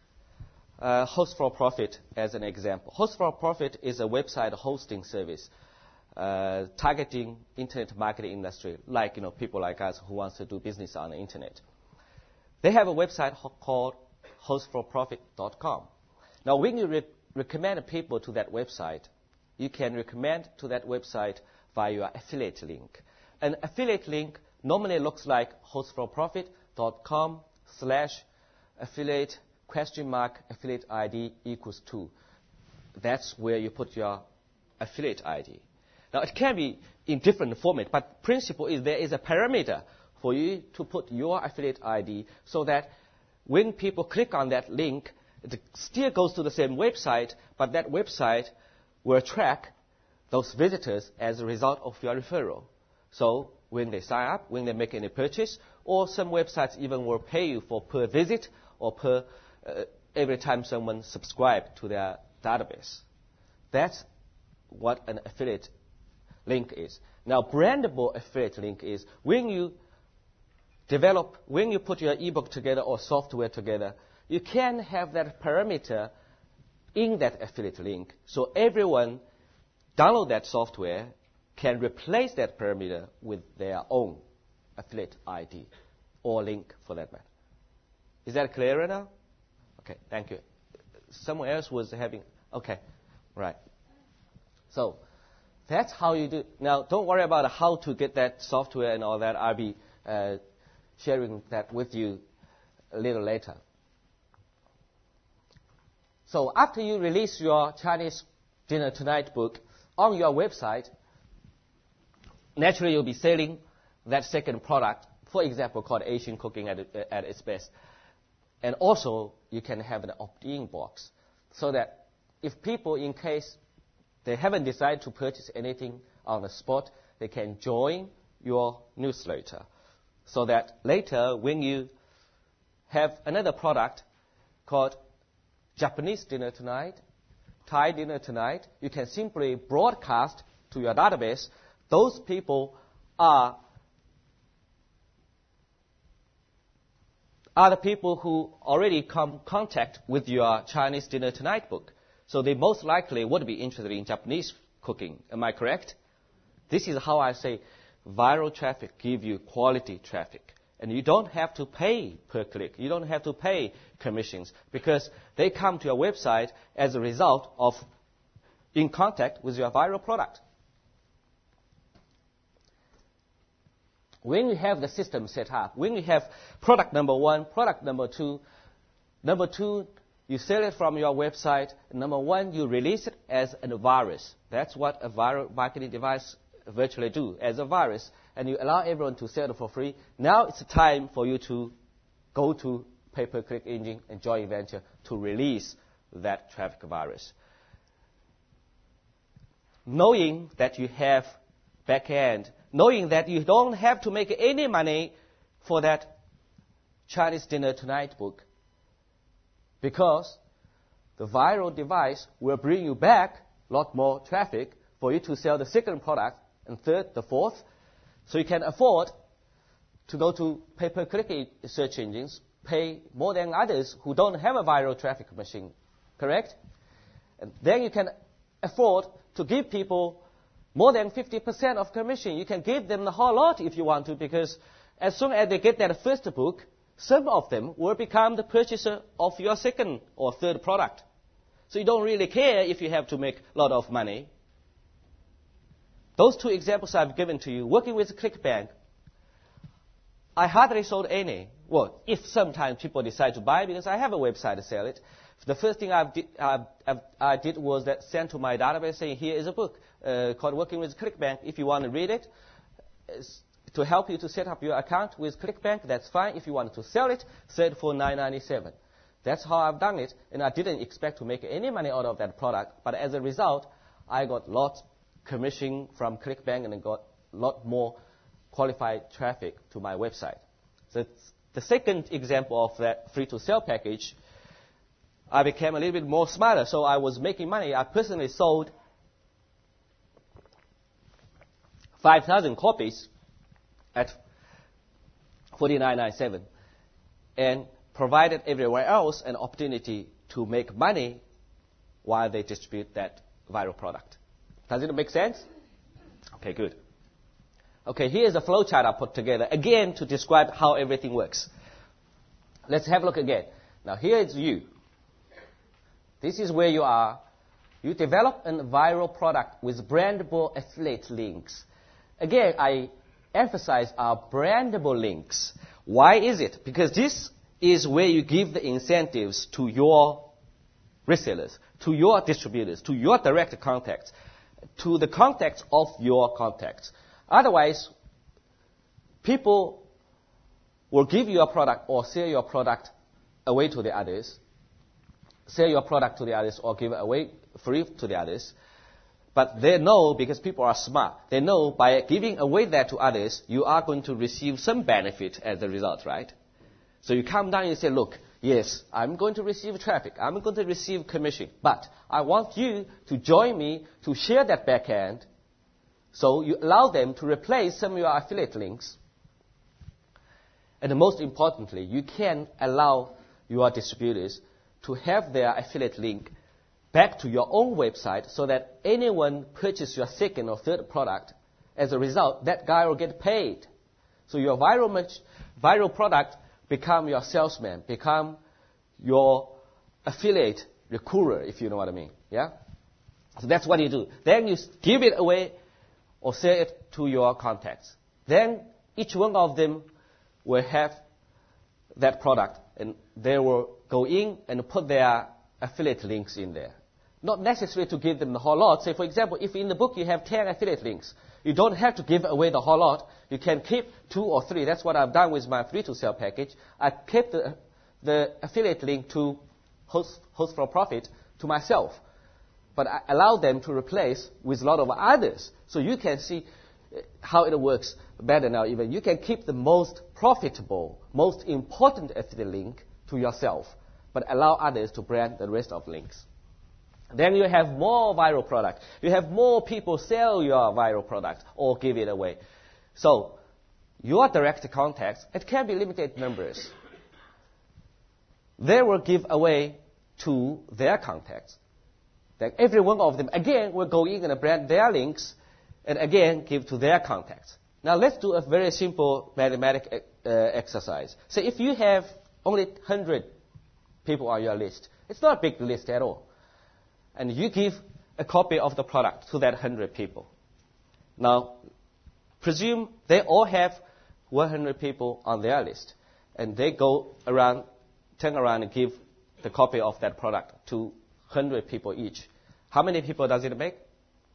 uh, Host for Profit as an example. Host for Profit is a website hosting service uh, targeting internet marketing industry, like you know people like us who wants to do business on the internet. They have a website ho- called host for profit dot com. Now, when you re- recommend people to that website, you can recommend to that website via your affiliate link. An affiliate link normally looks like host for profit dot com slash affiliate question mark affiliate I D equals two. That's where you put your affiliate I D. Now, it can be in different format, but principle is there is a parameter for you to put your affiliate I D so that when people click on that link, it still goes to the same website, but that website will track those visitors as a result of your referral. So when they sign up, when they make any purchase, or some websites even will pay you for per visit or per uh, every time someone subscribes to their database. That's what an affiliate link is. Now, brandable affiliate link is when you develop, when you put your ebook together or software together, you can have that parameter in that affiliate link. So everyone download that software can replace that parameter with their own affiliate I D or link for that matter. Is that clearer now? Okay, thank you. Someone else was having, okay, right. So that's how you do. Now, don't worry about how to get that software and all that. I'll be uh, sharing that with you a little later. So after you release your Chinese Dinner Tonight book on your website, naturally you'll be selling that second product, for example, called Asian Cooking at, at its best. And also, you can have an opt-in box so that if people, in case they haven't decided to purchase anything on the spot, they can join your newsletter so that later when you have another product called Japanese Dinner Tonight, Thai Dinner Tonight, you can simply broadcast to your database. Those people are, are the people who already come contact with your Chinese Dinner Tonight book. So they most likely would be interested in Japanese cooking. Am I correct? This is how I say viral traffic give you quality traffic. And you don't have to pay per click. You don't have to pay commissions because they come to your website as a result of in contact with your viral product. When you have the system set up, when you have product number one, product number two, number two, you sell it from your website. Number one, you release it as a virus. That's what a viral marketing device virtually do, as a virus. And you allow everyone to sell it for free. Now it's time for you to go to pay-per-click engine and joint venture to release that traffic virus. Knowing that you have back-end, knowing that you don't have to make any money for that Chinese Dinner Tonight book, because the viral device will bring you back a lot more traffic for you to sell the second product and third, the fourth. So you can afford to go to pay-per-click search engines, pay more than others who don't have a viral traffic machine, correct? And then you can afford to give people more than fifty percent of commission. You can give them the whole lot if you want to, because as soon as they get that first book, some of them will become the purchaser of your second or third product. So you don't really care if you have to make a lot of money. Those two examples I've given to you, working with ClickBank, I hardly sold any. Well, if sometimes people decide to buy, because I have a website to sell it. The first thing I've did, uh, I did was that send to my database saying, here is a book uh, called Working with ClickBank. If you want to read it, to help you to set up your account with ClickBank, that's fine. If you wanted to sell it, sell it for nine ninety-seven. That's how I've done it, and I didn't expect to make any money out of that product. But as a result, I got lots commission from ClickBank and got a lot more qualified traffic to my website. So the second example of that free-to-sell package, I became a little bit more smarter. So I was making money. I personally sold five thousand copies at forty-nine ninety-seven and provided everywhere else an opportunity to make money while they distribute that viral product. Does it make sense? Okay, good. Okay, here's a flowchart I put together, again, to describe how everything works. Let's have a look again. Now, here is you. This is where you are. You develop a viral product with brandable affiliate links. Again, I emphasize our brandable links. Why is it? Because this is where you give the incentives to your resellers, to your distributors, to your direct contacts, to the contacts of your contacts. Otherwise, people will give you a product or sell your product away to the others, sell your product to the others or give it away free to the others. But they know, because people are smart, they know by giving away that to others, you are going to receive some benefit as a result, right? So you come down and you say, look, yes, I'm going to receive traffic. I'm going to receive commission. But I want you to join me to share that back end. So you allow them to replace some of your affiliate links. And most importantly, you can allow your distributors to have their affiliate link back to your own website so that anyone purchases your second or third product. As a result, that guy will get paid. So your viral, viral product become your salesman, become your affiliate recruiter, if you know what I mean. Yeah? So that's what you do. Then you give it away or sell it to your contacts. Then each one of them will have that product, and they will go in and put their affiliate links in there. Not necessary to give them the whole lot. Say, for example, if in the book you have ten affiliate links, you don't have to give away the whole lot. You can keep two or three. That's what I've done with my free-to-sell package. I kept the, the affiliate link to Host, Host for Profit to myself. But I allow them to replace with a lot of others. So you can see how it works better now. Even you can keep the most profitable, most important affiliate link to yourself, but allow others to brand the rest of links. Then you have more viral product. You have more people sell your viral product or give it away. So your direct contacts, it can be limited numbers. They will give away to their contacts. Then every one of them, again, will go in and brand their links and again give to their contacts. Now let's do a very simple mathematical uh, exercise. So if you have only one hundred people on your list, it's not a big list at all. And you give a copy of the product to that one hundred people. Now, presume they all have one hundred people on their list. And they go around, turn around and give the copy of that product to one hundred people each. How many people does it make?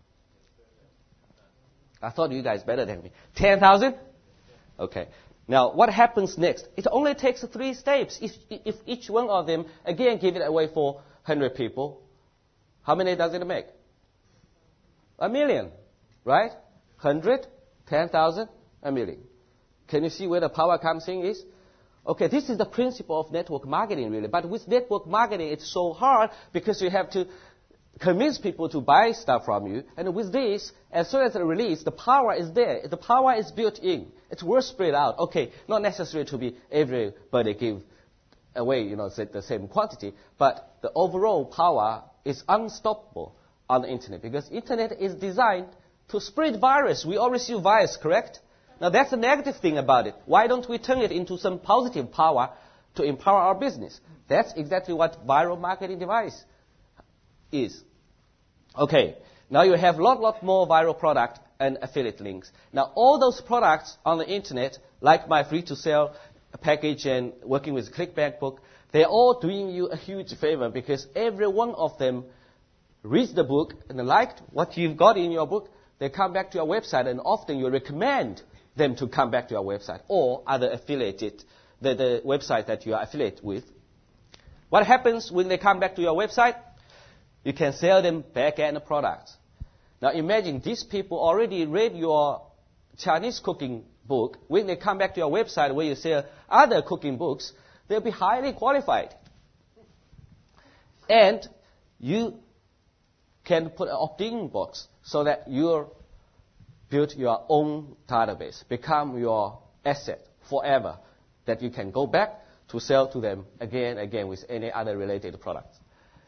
I thought you guys better than me. ten thousand? Okay. Now, what happens next? It only takes three steps. If, if each one of them, again, give it away for one hundred people, how many does it make? A million, right? one hundred, ten thousand, a million. Can you see where the power comes in is? Okay, this is the principle of network marketing, really. But with network marketing, it's so hard because you have to convince people to buy stuff from you. And with this, as soon as it releases, the power is there. The power is built in. It's well spread out. Okay, not necessary to be everybody give away, you know, the same quantity, but the overall power is unstoppable on the internet because internet is designed to spread virus. We all receive virus, correct? Now that's the negative thing about it. Why don't we turn it into some positive power to empower our business? That's exactly what viral marketing device is. Okay, now you have a lot, lot more viral product and affiliate links. Now, all those products on the internet, like my free-to-sell package and working with ClickBank book, they're all doing you a huge favor because every one of them reads the book and liked what you've got in your book. They come back to your website, and often you recommend them to come back to your website or other affiliated, the, the website that you are affiliated with. What happens when they come back to your website? You can sell them back-end products. Now imagine these people already read your Chinese cooking book. When they come back to your website where you sell other cooking books, they'll be highly qualified. And you can put an opt-in box so that you build your own database, become your asset forever, that you can go back to sell to them again and again with any other related products.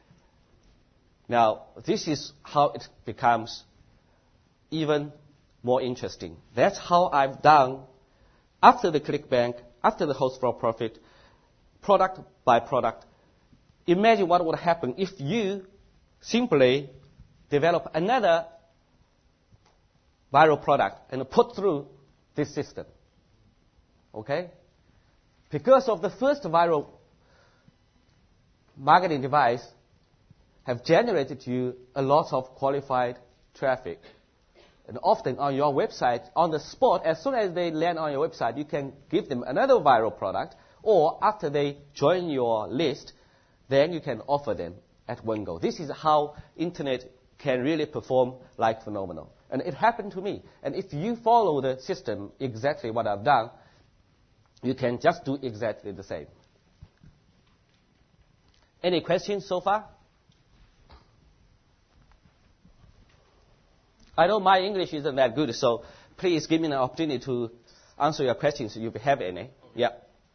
Now, this is how it becomes even more interesting. That's how I've done after the ClickBank, after the Host for Profit, product by product. Imagine what would happen if you simply develop another viral product and put through this system. Okay? Because of the first viral marketing device have generated you a lot of qualified traffic. And often on your website, on the spot, as soon as they land on your website, you can give them another viral product, or after they join your list, then you can offer them at one go. This is how internet can really perform like phenomenal. And it happened to me. And if you follow the system exactly what I've done, you can just do exactly the same. Any questions so far? I know my English isn't that good, so please give me an opportunity to answer your questions if you have any. Yeah.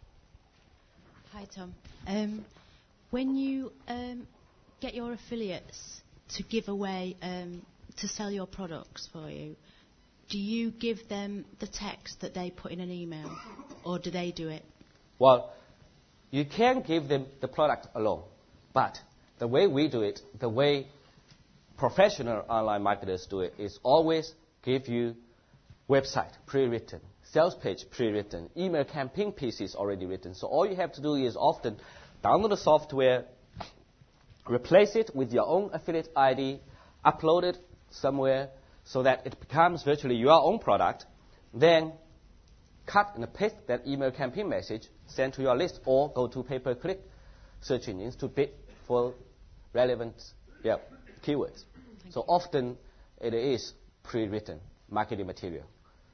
Hi, Tom. Um, when you um, get your affiliates to give away, um, to sell your products for you, do you give them the text that they put in an email, or do they do it? Well, you can give them the product alone, but the way we do it, the way professional online marketers do it, is always give you website pre-written, sales page pre-written, email campaign pieces already written. So all you have to do is often download the software, replace it with your own affiliate I D, upload it somewhere so that it becomes virtually your own product, then cut and paste that email campaign message, send to your list, or go to pay-per-click search engines to bid for relevant yeah, keywords. So often it is pre-written marketing material.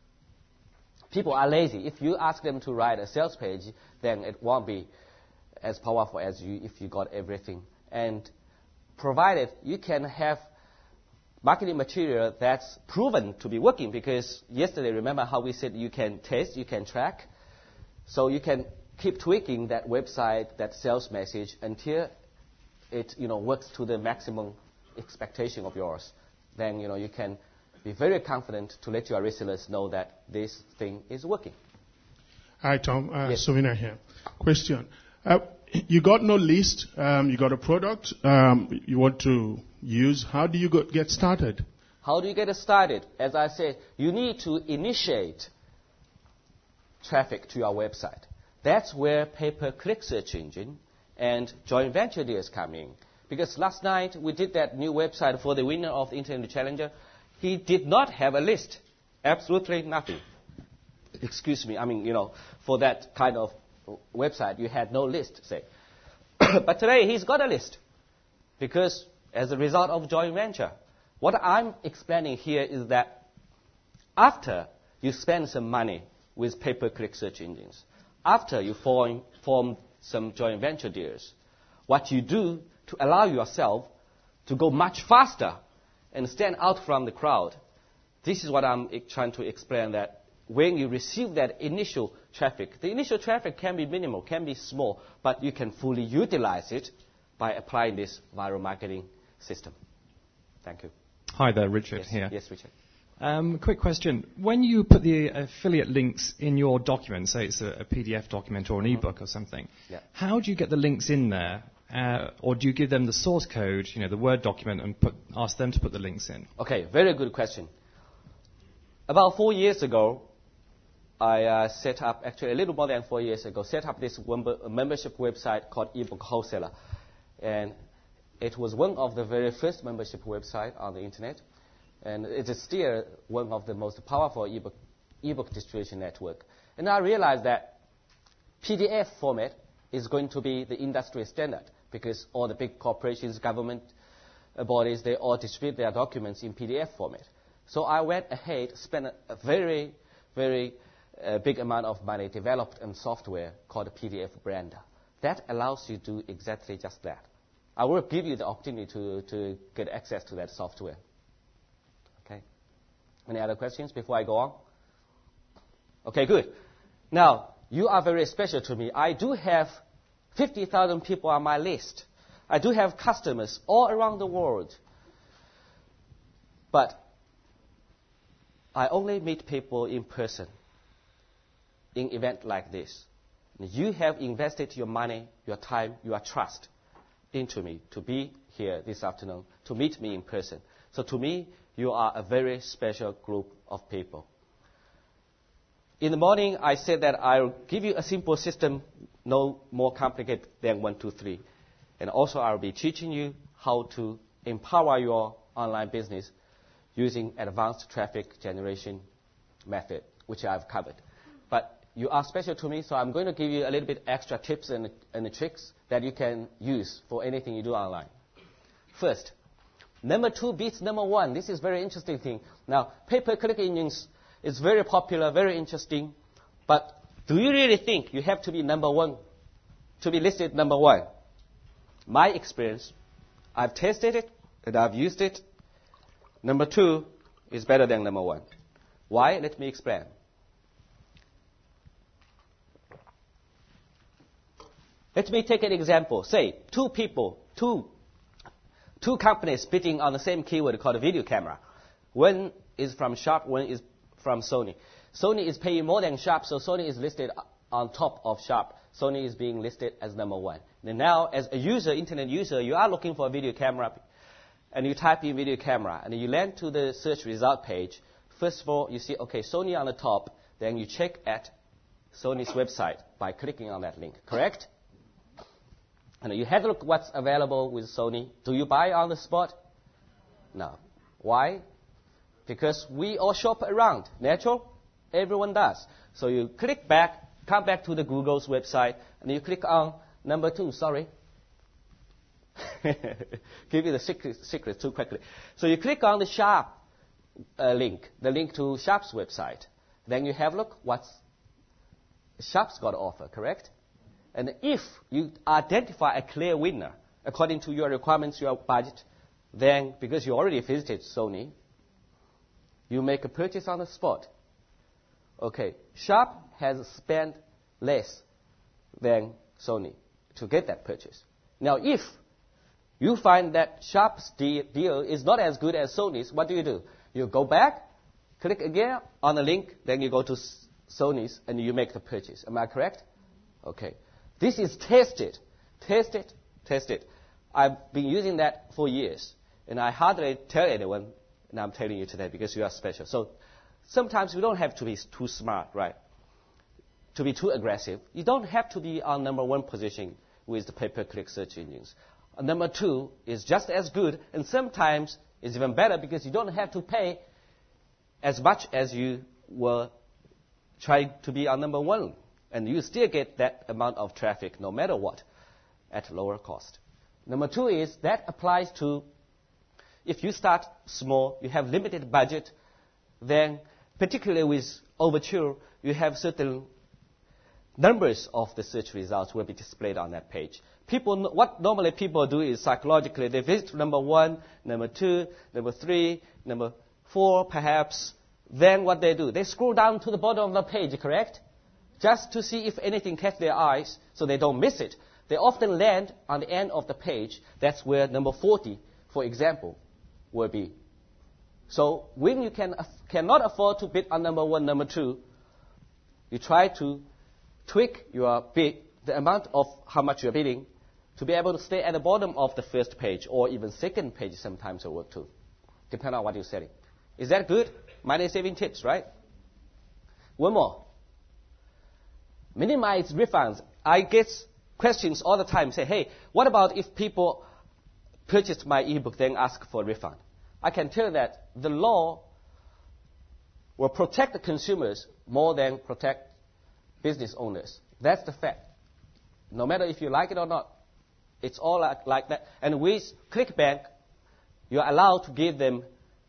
People are lazy. If you ask them to write a sales page, then it won't be as powerful as you if you got everything. And provided you can have marketing material that's proven to be working, because yesterday, remember how we said you can test, you can track. So you can keep tweaking that website, that sales message until it you know, works to the maximum expectation of yours. Then you know you can be very confident to let your resellers know that this thing is working. Hi, Tom. Uh, yes. Sovina here. Question. Uh, you got no list. Um, you got a product um, you want to use. How do you go, get started? How do you get started? As I said, you need to initiate traffic to your website. That's where pay-per-click search engine and joint venture deals come in. Because last night we did that new website for the winner of the Internet Challenger. He did not have a list. Absolutely nothing. Excuse me, I mean, you know, for that kind of website, you had no list, say. But today he's got a list. Because as a result of joint venture, what I'm explaining here is that after you spend some money with pay-per-click search engines, after you form, form some joint venture deals, what you do to allow yourself to go much faster and stand out from the crowd. This is what I'm trying to explain, that when you receive that initial traffic, the initial traffic can be minimal, can be small, but you can fully utilize it by applying this viral marketing system. Thank you. Hi there, Richard Yes, here. yes Richard. Um, quick question. When you put the affiliate links in your document, say it's a, a P D F document or an Mm-hmm. ebook or something, Yeah. how do you get the links in there? Uh, or do you give them the source code, you know, the Word document, and put, ask them to put the links in? Okay, very good question. about four years ago, I uh, set up, actually a little more than four years ago, set up this membership website called eBook Wholesaler. And it was one of the very first membership websites on the internet. And it is still one of the most powerful ebook, ebook distribution network. And I realized that P D F format is going to be the industry standard because all the big corporations, government bodies, they all distribute their documents in P D F format. So I went ahead, spent a, a very, very uh, big amount of money, developed a software called P D F Brander. That allows you to do exactly just that. I will give you the opportunity to, to get access to that software. Okay. Any other questions before I go on? Okay, good. Now, you are very special to me. I do have fifty thousand people on my list. I do have customers all around the world. But I only meet people in person in events like this. You have invested your money, your time, your trust into me to be here this afternoon, to meet me in person. So to me, you are a very special group of people. In the morning, I said that I'll give you a simple system, no more complicated than one, two, three. And also I'll be teaching you how to empower your online business using advanced traffic generation method, which I've covered. But you are special to me, so I'm going to give you a little bit extra tips and, and tricks that you can use for anything you do online. First, number two beats number one. This is a very interesting thing. Now, pay-per-click engines is very popular, very interesting. But do you really think you have to be number one, to be listed number one? My experience, I've tested it and I've used it. Number two is better than number one. Why? Let me explain. Let me take an example. Say, two people, two, two companies bidding on the same keyword called video camera. One is from Sharp, one is from Sony. Sony is paying more than Sharp, so Sony is listed on top of Sharp. Sony is being listed as number one. And now, as a user, internet user, you are looking for a video camera, and you type in video camera, and you land to the search result page. First of all, you see, okay, Sony on the top. Then you check at Sony's website by clicking on that link, correct? And you have a look what's available with Sony. Do you buy on the spot? No. Why? Because we all shop around. Natural? Everyone does. So you click back, come back to the Google's website, and you click on number two. Sorry. Give you the secret, secret too quickly. So you click on the Sharp uh, link, the link to Sharp's website. Then you have a look what's Sharp's got to offer, correct? And if you identify a clear winner according to your requirements, your budget, then because you already visited Sony, you make a purchase on the spot. Okay, Sharp has spent less than Sony to get that purchase. Now, if you find that Sharp's de- deal is not as good as Sony's, what do you do? You go back, click again on the link, then you go to S- Sony's and you make the purchase. Am I correct? Okay. This is tested, tested, tested. I've been using that for years, and I hardly tell anyone, and I'm telling you today because you are special. So sometimes we don't have to be too smart, right? To be too aggressive. You don't have to be on number one position with the pay-per-click search engines. Uh, number two is just as good, and sometimes it's even better because you don't have to pay as much as you were trying to be on number one. And you still get that amount of traffic no matter what at lower cost. Number two is that applies to if you start small, you have limited budget, then particularly with Overture, you have certain numbers of the search results will be displayed on that page. People, what normally people do is psychologically they visit number one, number two, number three, number four perhaps. Then what they do, they scroll down to the bottom of the page, correct? Just to see if anything catches their eyes so they don't miss it. They often land on the end of the page. That's where number forty, for example, will be. So when you can, cannot afford to bid on number one, number two, you try to tweak your bid, the amount of how much you're bidding, to be able to stay at the bottom of the first page or even second page sometimes will work too, depending on what you're selling. Is that good? money saving tips, right? One more. Minimize refunds. I get questions all the time. Say, hey, what about if people purchased my ebook then ask for a refund? I can tell you that the law will protect the consumers more than protect business owners. That's the fact. No matter if you like it or not, it's all like, like that. And with ClickBank, you're allowed to give them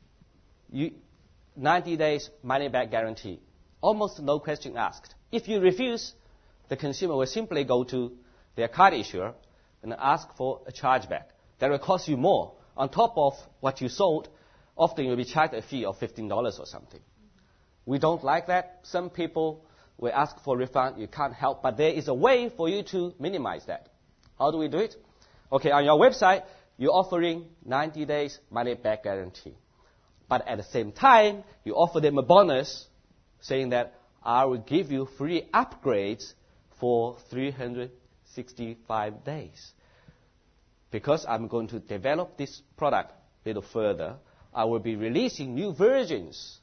ninety days money-back guarantee. Almost no question asked. If you refuse, the consumer will simply go to their card issuer and ask for a chargeback. That will cost you more. On top of what you sold, often you'll be charged a fee of fifteen dollars or something. We don't like that. Some people will ask for a refund. You can't help. But there is a way for you to minimize that. How do we do it? Okay, on your website, you're offering ninety days money-back guarantee. But at the same time, you offer them a bonus saying that I will give you free upgrades for three hundred sixty-five days. Because I'm going to develop this product a little further, I will be releasing new versions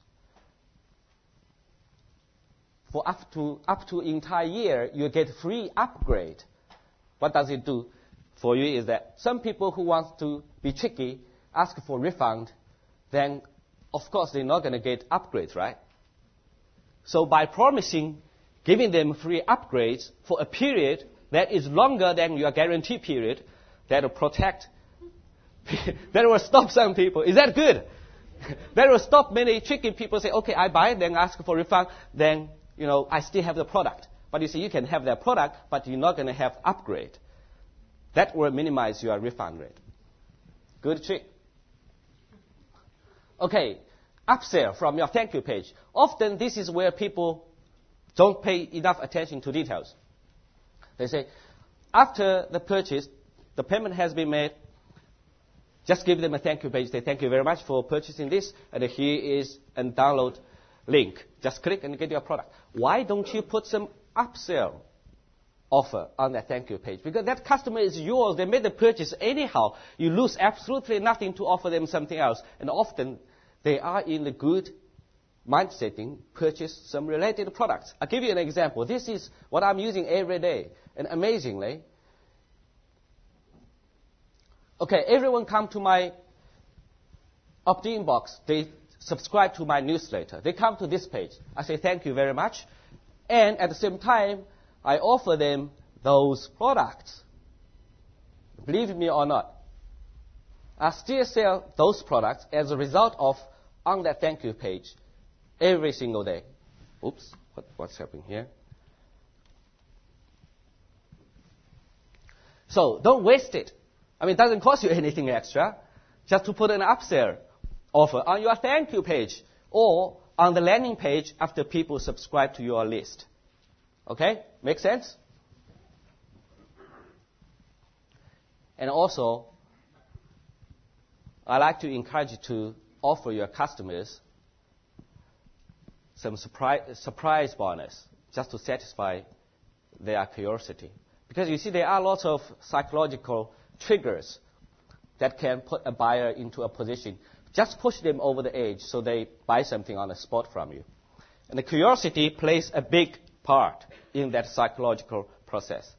for up to up to entire year. You get free upgrade. What does it do for you is that some people who want to be tricky ask for refund, then of course they're not going to get upgrades, right? So by promising giving them free upgrades for a period that is longer than your guarantee period, that will protect, that will stop some people. Is that good? That will stop many tricky people say, okay, I buy it, then ask for refund, then, you know, I still have the product. But you see, you can have that product, but you're not going to have upgrade. That will minimize your refund rate. Good trick. Okay, upsell from your thank you page. Often this is where people don't pay enough attention to details. They say, after the purchase, the payment has been made, just give them a thank you page. Say, thank you very much for purchasing this, and here is a download link. Just click and get your product. Why don't you put some upsell offer on that thank you page? Because that customer is yours. They made the purchase anyhow. You lose absolutely nothing to offer them something else. And often they are in the good mind setting, purchase some related products. I'll give you an example. This is what I'm using every day. And amazingly, okay, everyone come to my opt-in box. They subscribe to my newsletter. They come to this page. I say thank you very much. And at the same time, I offer them those products. Believe me or not, I still sell those products as a result of on that thank you page every single day. Oops, what, what's happening here? So don't waste it. I mean, it doesn't cost you anything extra just to put an upsell offer on your thank you page or on the landing page after people subscribe to your list. Okay? Make sense? And also, I like to encourage you to offer your customers some surprise, surprise bonus just to satisfy their curiosity. Because you see, there are lots of psychological triggers that can put a buyer into a position. Just push them over the edge so they buy something on the spot from you. And the curiosity plays a big part in that psychological process.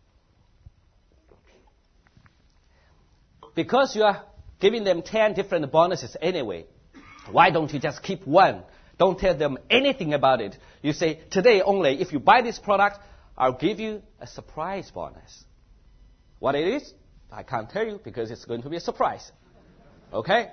Because you are giving them ten different bonuses anyway, why don't you just keep one? Don't tell them anything about it. You say, today only, if you buy this product, I'll give you a surprise bonus. What it is, I can't tell you because it's going to be a surprise. Okay?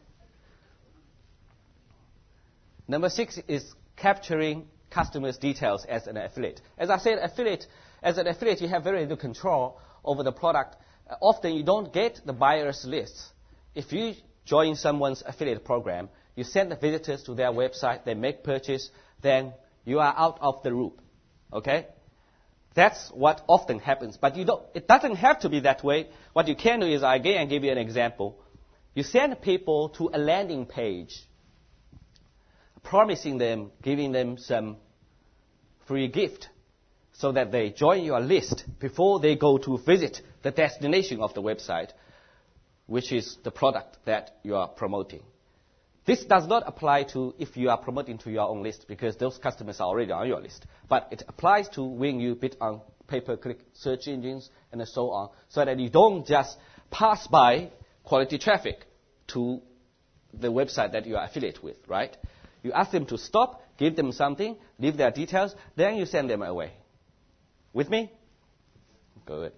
Number six is capturing customers' details as an affiliate. As I said, affiliate, as an affiliate, you have very little control over the product. Uh, often you don't get the buyer's lists. If you join someone's affiliate program, you send the visitors to their website, they make purchase, then you are out of the loop. Okay? That's what often happens. But you don't, it doesn't have to be that way. What you can do is, again, give you an example. You send people to a landing page, promising them, giving them some free gift so that they join your list before they go to visit the destination of the website, which is the product that you are promoting. This does not apply to if you are promoting to your own list, because those customers are already on your list. But it applies to when you bid on pay-per-click search engines and so on, so that you don't just pass by quality traffic to the website that you are affiliated with, right? You ask them to stop, give them something, leave their details, then you send them away. With me? Good.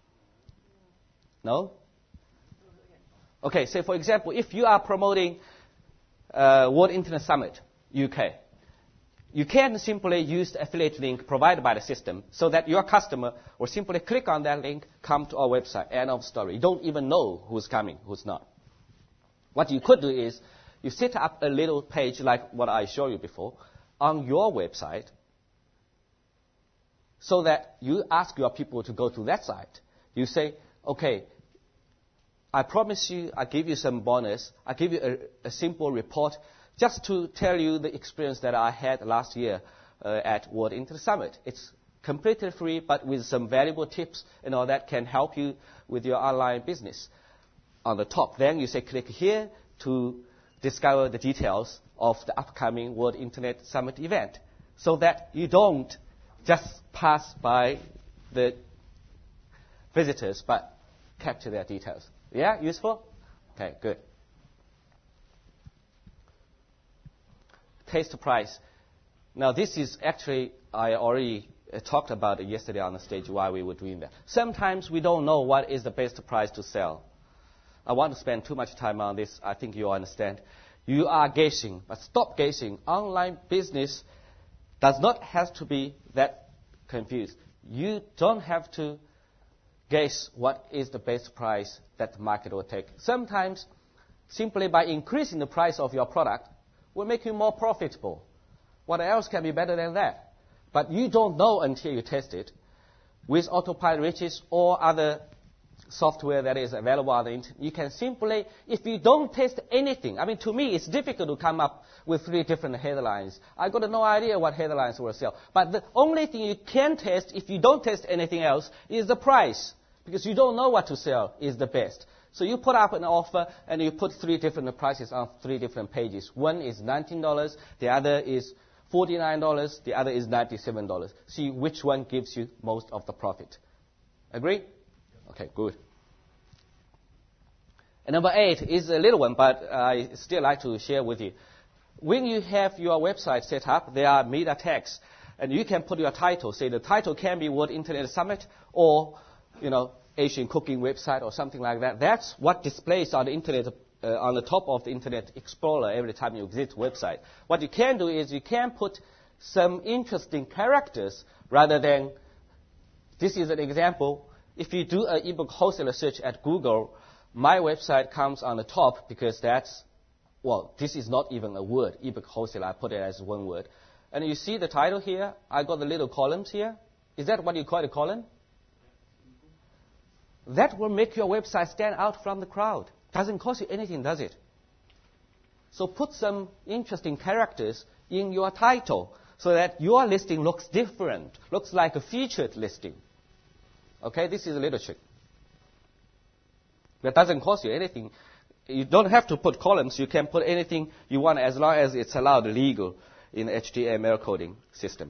No? Okay, say for example, if you are promoting uh, World Internet Summit, U K, you can simply use the affiliate link provided by the system so that your customer will simply click on that link, come to our website, end of story. You don't even know who's coming, who's not. What you could do is you set up a little page like what I showed you before on your website so that you ask your people to go to that site. You say, okay, I promise you, I give you some bonus. I give you a, a simple report just to tell you the experience that I had last year uh, at World Internet Summit. It's completely free, but with some valuable tips and all that can help you with your online business. On the top, then you say click here to discover the details of the upcoming World Internet Summit event, so that you don't just pass by the visitors, but capture their details. Yeah, useful? Okay, good. Taste price. Now, this is actually, I already uh, talked about it yesterday on the stage why we were doing that. Sometimes we don't know what is the best price to sell. I want to spend too much time on this. I think you understand. You are guessing, but stop guessing. Online business does not have to be that confused. You don't have to guess what is the best price that the market will take. Sometimes, simply by increasing the price of your product, will make you more profitable. What else can be better than that? But you don't know until you test it. With Autopilot Riches or other software that is available on the internet, you can simply, if you don't test anything, I mean, to me, it's difficult to come up with three different headlines. I got no idea what headlines will sell. But the only thing you can test, if you don't test anything else, is the price, because you don't know what to sell is the best. So you put up an offer and you put three different prices on three different pages. One is nineteen dollars, the other is forty-nine dollars, the other is ninety-seven dollars. See which one gives you most of the profit. Agree? Okay, good. And number eight is a little one, but I still like to share with you. When you have your website set up, there are meta tags, and you can put your title. Say the title can be World Internet Summit or, you know, Asian cooking website or something like that. That's what displays on the internet, uh, on the top of the Internet Explorer every time you visit the website. What you can do is you can put some interesting characters rather than, this is an example. If you do an ebook wholesaler search at Google, my website comes on the top because that's, well, this is not even a word, ebook wholesaler. I put it as one word. And you see the title here. I got the little columns here. Is that what you call a column? That will make your website stand out from the crowd. Doesn't cost you anything, does it? So put some interesting characters in your title so that your listing looks different, looks like a featured listing. Okay, this is a little trick. That doesn't cost you anything. You don't have to put columns. You can put anything you want as long as it's allowed legal in H T M L coding system.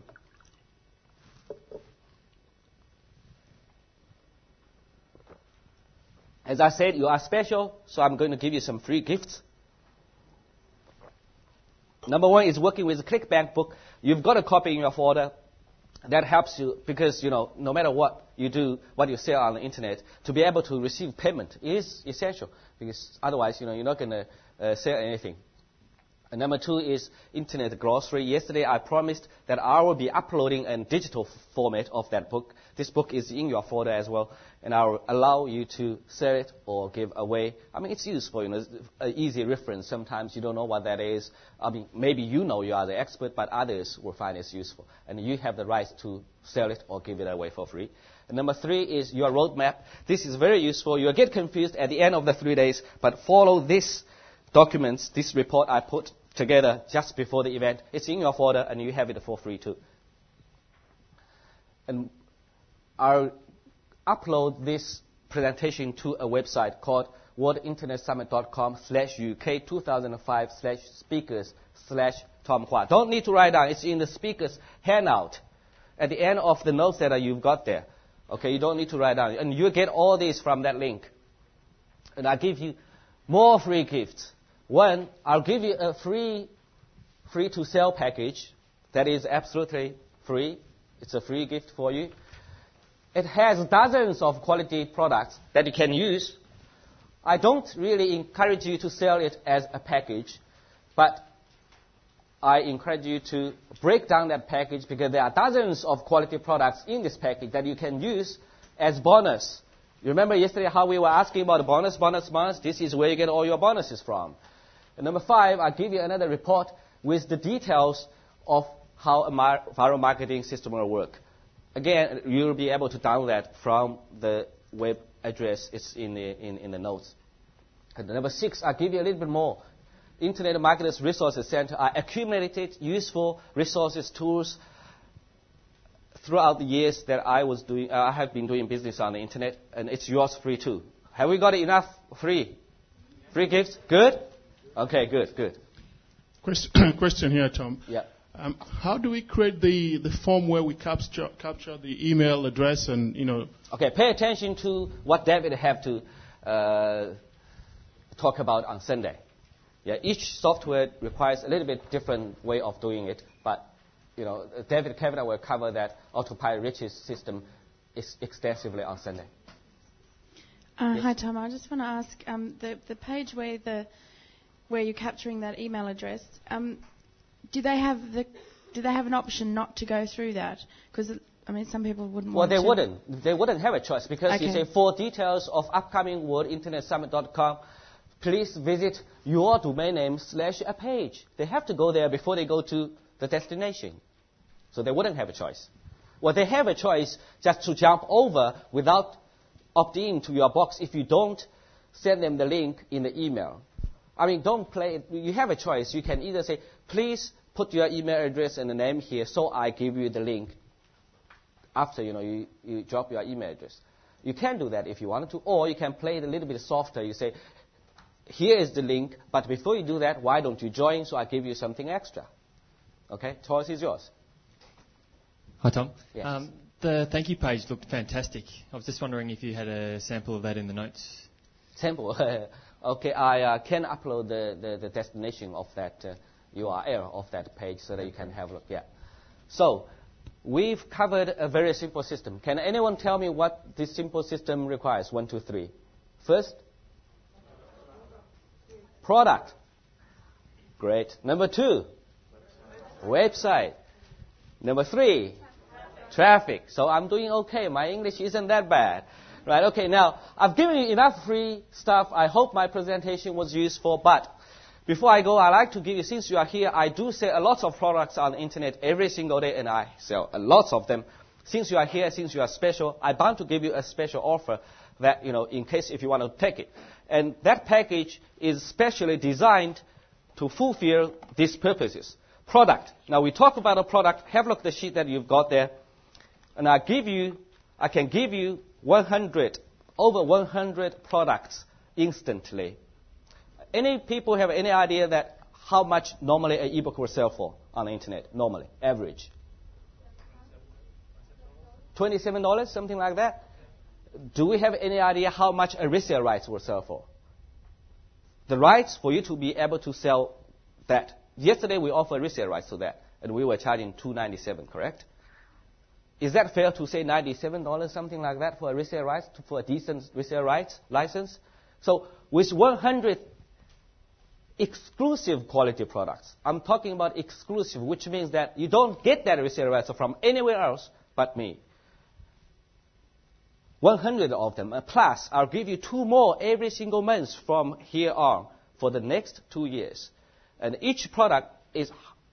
As I said, you are special, so I'm going to give you some free gifts. Number one is working with the ClickBank book. You've got a copy in your folder. That helps you because, you know, no matter what you do, what you sell on the internet, to be able to receive payment is essential because otherwise, you know, you're not going to uh, sell anything. And number two is Internet Glossary. Yesterday I promised that I will be uploading a digital f- format of that book. This book is in your folder as well, and I will allow you to sell it or give away. I mean, it's useful, you know, it's an easy reference. Sometimes you don't know what that is. I mean, maybe you know you are the expert, but others will find it useful. And you have the right to sell it or give it away for free. And number three is your roadmap. This is very useful. You'll get confused at the end of the three days, but follow this documents, this report I put together just before the event. It's in your folder and you have it for free too. And I'll upload this presentation to a website called world internet summit dot com slash U K two thousand five slash speakers slash Tom Hua. Don't need to write down. It's in the speakers handout at the end of the notes that you've got there. Okay, you don't need to write down. And you get all this from that link. And I'll give you more free gifts. One, I'll give you a free, free to sell package that is absolutely free. It's a free gift for you. It has dozens of quality products that you can use. I don't really encourage you to sell it as a package, but I encourage you to break down that package because there are dozens of quality products in this package that you can use as bonus. You remember yesterday how we were asking about bonus, bonus, bonus? This is where you get all your bonuses from. And number five, I'll give you another report with the details of how a viral marketing system will work. Again, you'll be able to download that from the web address. It's in the, in, in the notes. And number six, I'll give you a little bit more. Internet Marketers Resources Center are accumulated, useful resources, tools throughout the years that I was doing. Uh, I have been doing business on the internet, and it's yours free too. Have we got enough free? Free gifts? Good? Okay, good, good. Question, question here, Tom. Yeah. Um, how do we create the, the form where we capture capture the email address and, you know? Okay, pay attention to what David have to uh, talk about on Sunday. Yeah, each software requires a little bit different way of doing it, but you know, David Kavanaugh will cover that Autopilot Rich's system is extensively on Sunday. Uh, yes. Hi Tom, I just want to ask um, the the page where the where you're capturing that email address. Um, do they have the do they have an option not to go through that? Because I mean, some people wouldn't well, want to. to. Well, they wouldn't. They wouldn't have a choice because okay. you say for details of upcoming World Internet Summit dot com. Please visit your domain name slash a page. They have to go there before they go to the destination. So they wouldn't have a choice. Well, they have a choice just to jump over without opting into your box if you don't send them the link in the email. I mean, don't play it. You have a choice. You can either say, please put your email address and the name here so I give you the link after, you know, you, you drop your email address. You can do that if you wanted to, or you can play it a little bit softer. You say, here is the link, but before you do that, why don't you join so I give you something extra? Okay, choice is yours. Hi, Tom. Yes. Um, the thank you page looked fantastic. I was just wondering if you had a sample of that in the notes. Sample? Okay, I uh, can upload the, the, the destination of that uh, U R L of that page so that you can have a look. Yeah. So, we've covered a very simple system. Can anyone tell me what this simple system requires? One, two, three. First? Product. Great. Number two, website. Number three, traffic. So I'm doing okay. My English isn't that bad. Right, okay, now, I've given you enough free stuff. I hope my presentation was useful. But before I go, I'd like to give you, since you are here, I do sell a lot of products on the internet every single day, and I sell a lot of them. Since you are here, since you are special, I'm bound to give you a special offer that, you know, in case if you want to take it. And that package is specially designed to fulfill these purposes. Product. Now, we talk about a product. Have a look at the sheet that you've got there. And I give you, I can give you one hundred, over one hundred products instantly. Any people have any idea that how much normally an ebook will sell for on the internet? Normally, average. twenty-seven dollars, something like that. Do we have any idea how much a resale rights will sell for? The rights for you to be able to sell that. Yesterday we offered resale rights to that, and we were charging two ninety-seven, correct? Is that fair to say ninety-seven dollars, something like that, for a resale rights, for a decent resale rights license? So with one hundred exclusive quality products, I'm talking about exclusive, which means that you don't get that resale rights from anywhere else but me. one hundred of them, plus I'll give you two more every single month from here on for the next two years. And each product is,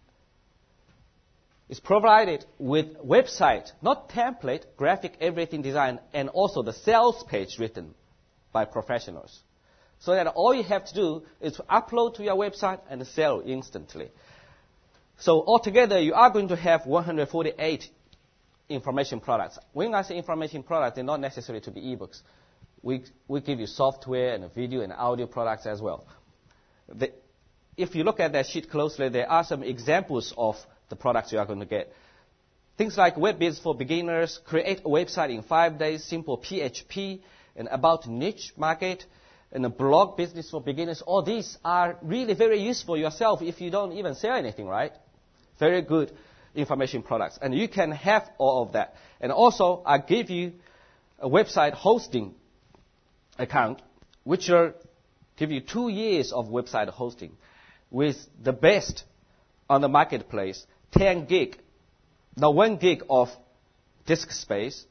is provided with website, not template, graphic, everything designed, and also the sales page written by professionals. So that all you have to do is to upload to your website and sell instantly. So altogether, you are going to have one hundred forty-eight information products. When I say information products, they're not necessary to be ebooks. We, we give you software and video and audio products as well. The, if you look at that sheet closely, there are some examples of the products you are going to get. Things like WebBiz for beginners, create a website in five days, simple P H P, and about niche market, and a blog business for beginners. All these are really very useful yourself if you don't even sell anything, right? Very good information products. And you can have all of that. And also, I give you a website hosting account, which will give you two years of website hosting with the best on the marketplace, ten gig, now one gig of disk space,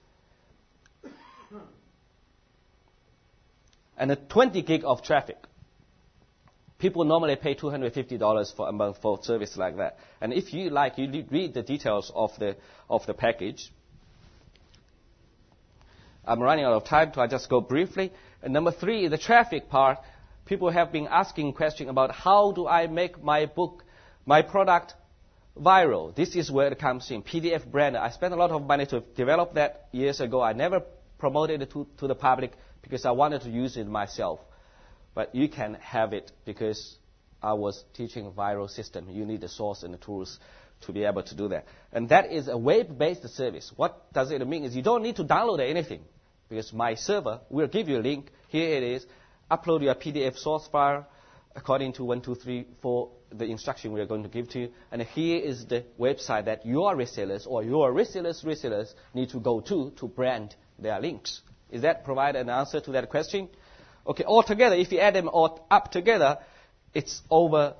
and a twenty gig of traffic. People normally pay two hundred fifty dollars for a month for a service like that. And if you like, you read the details of the of the package. I'm running out of time, so I just go briefly. And number three is the traffic part. People have been asking questions about how do I make my book, my product viral. This is where it comes in. P D F brand. I spent a lot of money to develop that years ago. I never promoted it to, to the public because I wanted to use it myself. But you can have it because I was teaching a viral system. You need the source and the tools to be able to do that. And that is a web-based service. What does it mean is you don't need to download anything because my server will give you a link. Here it is. Upload your P D F source file according to one, two, three, four, the instruction we are going to give to you. And here is the website that your resellers or your resellers' resellers need to go to to brand their links. Is that provide an answer to that question? Okay, altogether, if you add them all up together, it's over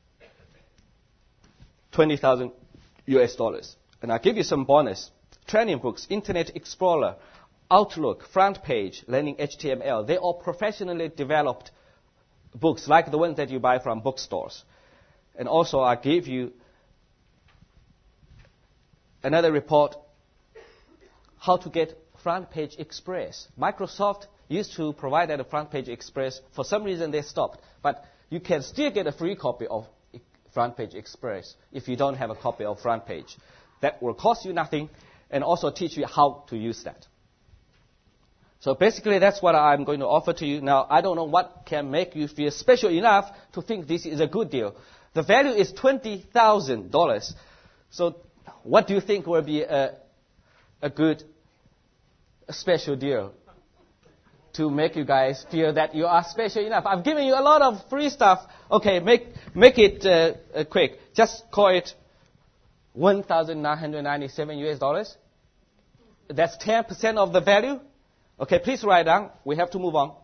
twenty thousand U S dollars. And I'll give you some bonus. Training books, Internet Explorer, Outlook, Front Page, Learning H T M L. They're all professionally developed books like the ones that you buy from bookstores. And also I give you another report, how to get Front Page Express. Microsoft used to provide that Front Page Express. For some reason they stopped. But you can still get a free copy of Front Page Express if you don't have a copy of Front Page. That will cost you nothing and also teach you how to use that. So basically that's what I'm going to offer to you. Now, I don't know what can make you feel special enough to think this is a good deal. The value is twenty thousand dollars. So what do you think will be a, a good a special deal to make you guys feel that you are special enough? I've given you a lot of free stuff. Okay, make make it uh, uh, quick. Just call it one thousand nine hundred ninety-seven U S dollars. That's ten percent of the value. Okay, please write down. We have to move on.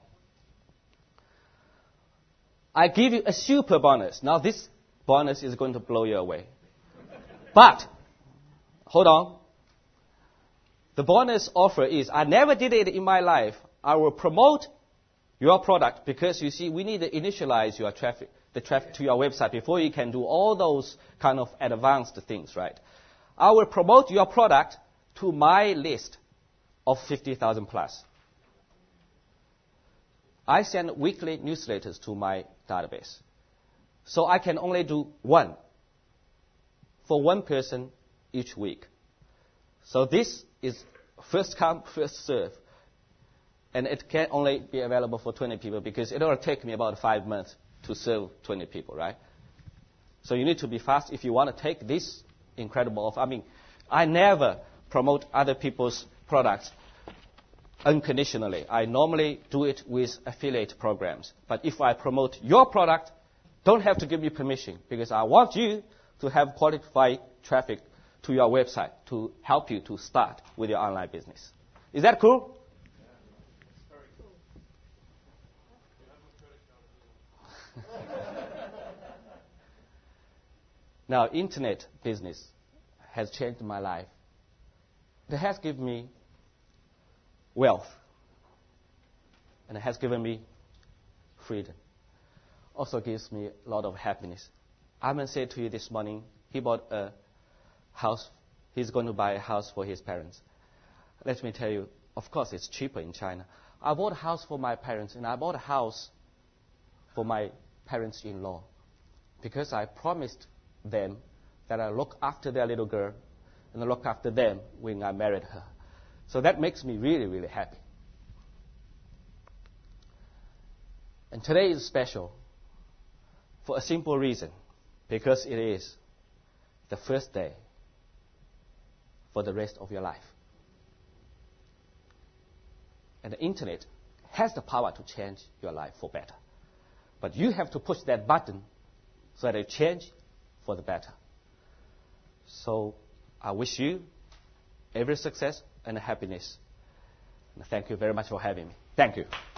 I give you a super bonus. Now this bonus is going to blow you away. But, hold on. The bonus offer is, I never did it in my life. I will promote your product because you see, we need to initialize your traffic, the traffic to your website before you can do all those kind of advanced things, right? I will promote your product to my list of fifty thousand plus. I send weekly newsletters to my database. So I can only do one for one person each week. So this is first come, first serve. And it can only be available for twenty people because it will take me about five months to serve twenty people, right? So you need to be fast if you want to take this incredible offer. I mean, I never promote other people's products unconditionally. I normally do it with affiliate programs. But if I promote your product, don't have to give me permission because I want you to have qualified traffic to your website to help you to start with your online business. Is that cool? Yeah, it's very cool. Now, internet business has changed my life. It has given me wealth. And it has given me freedom. Also gives me a lot of happiness. Armin said to you this morning, he bought a house. He's going to buy a house for his parents. Let me tell you, of course it's cheaper in China. I bought a house for my parents, and I bought a house for my parents-in-law because I promised them that I look after their little girl and I look after them when I married her. So that makes me really, really happy. And today is special for a simple reason, because it is the first day for the rest of your life. And the internet has the power to change your life for better. But you have to push that button so that it change for the better. So I wish you every success and happiness. And thank you very much for having me. Thank you.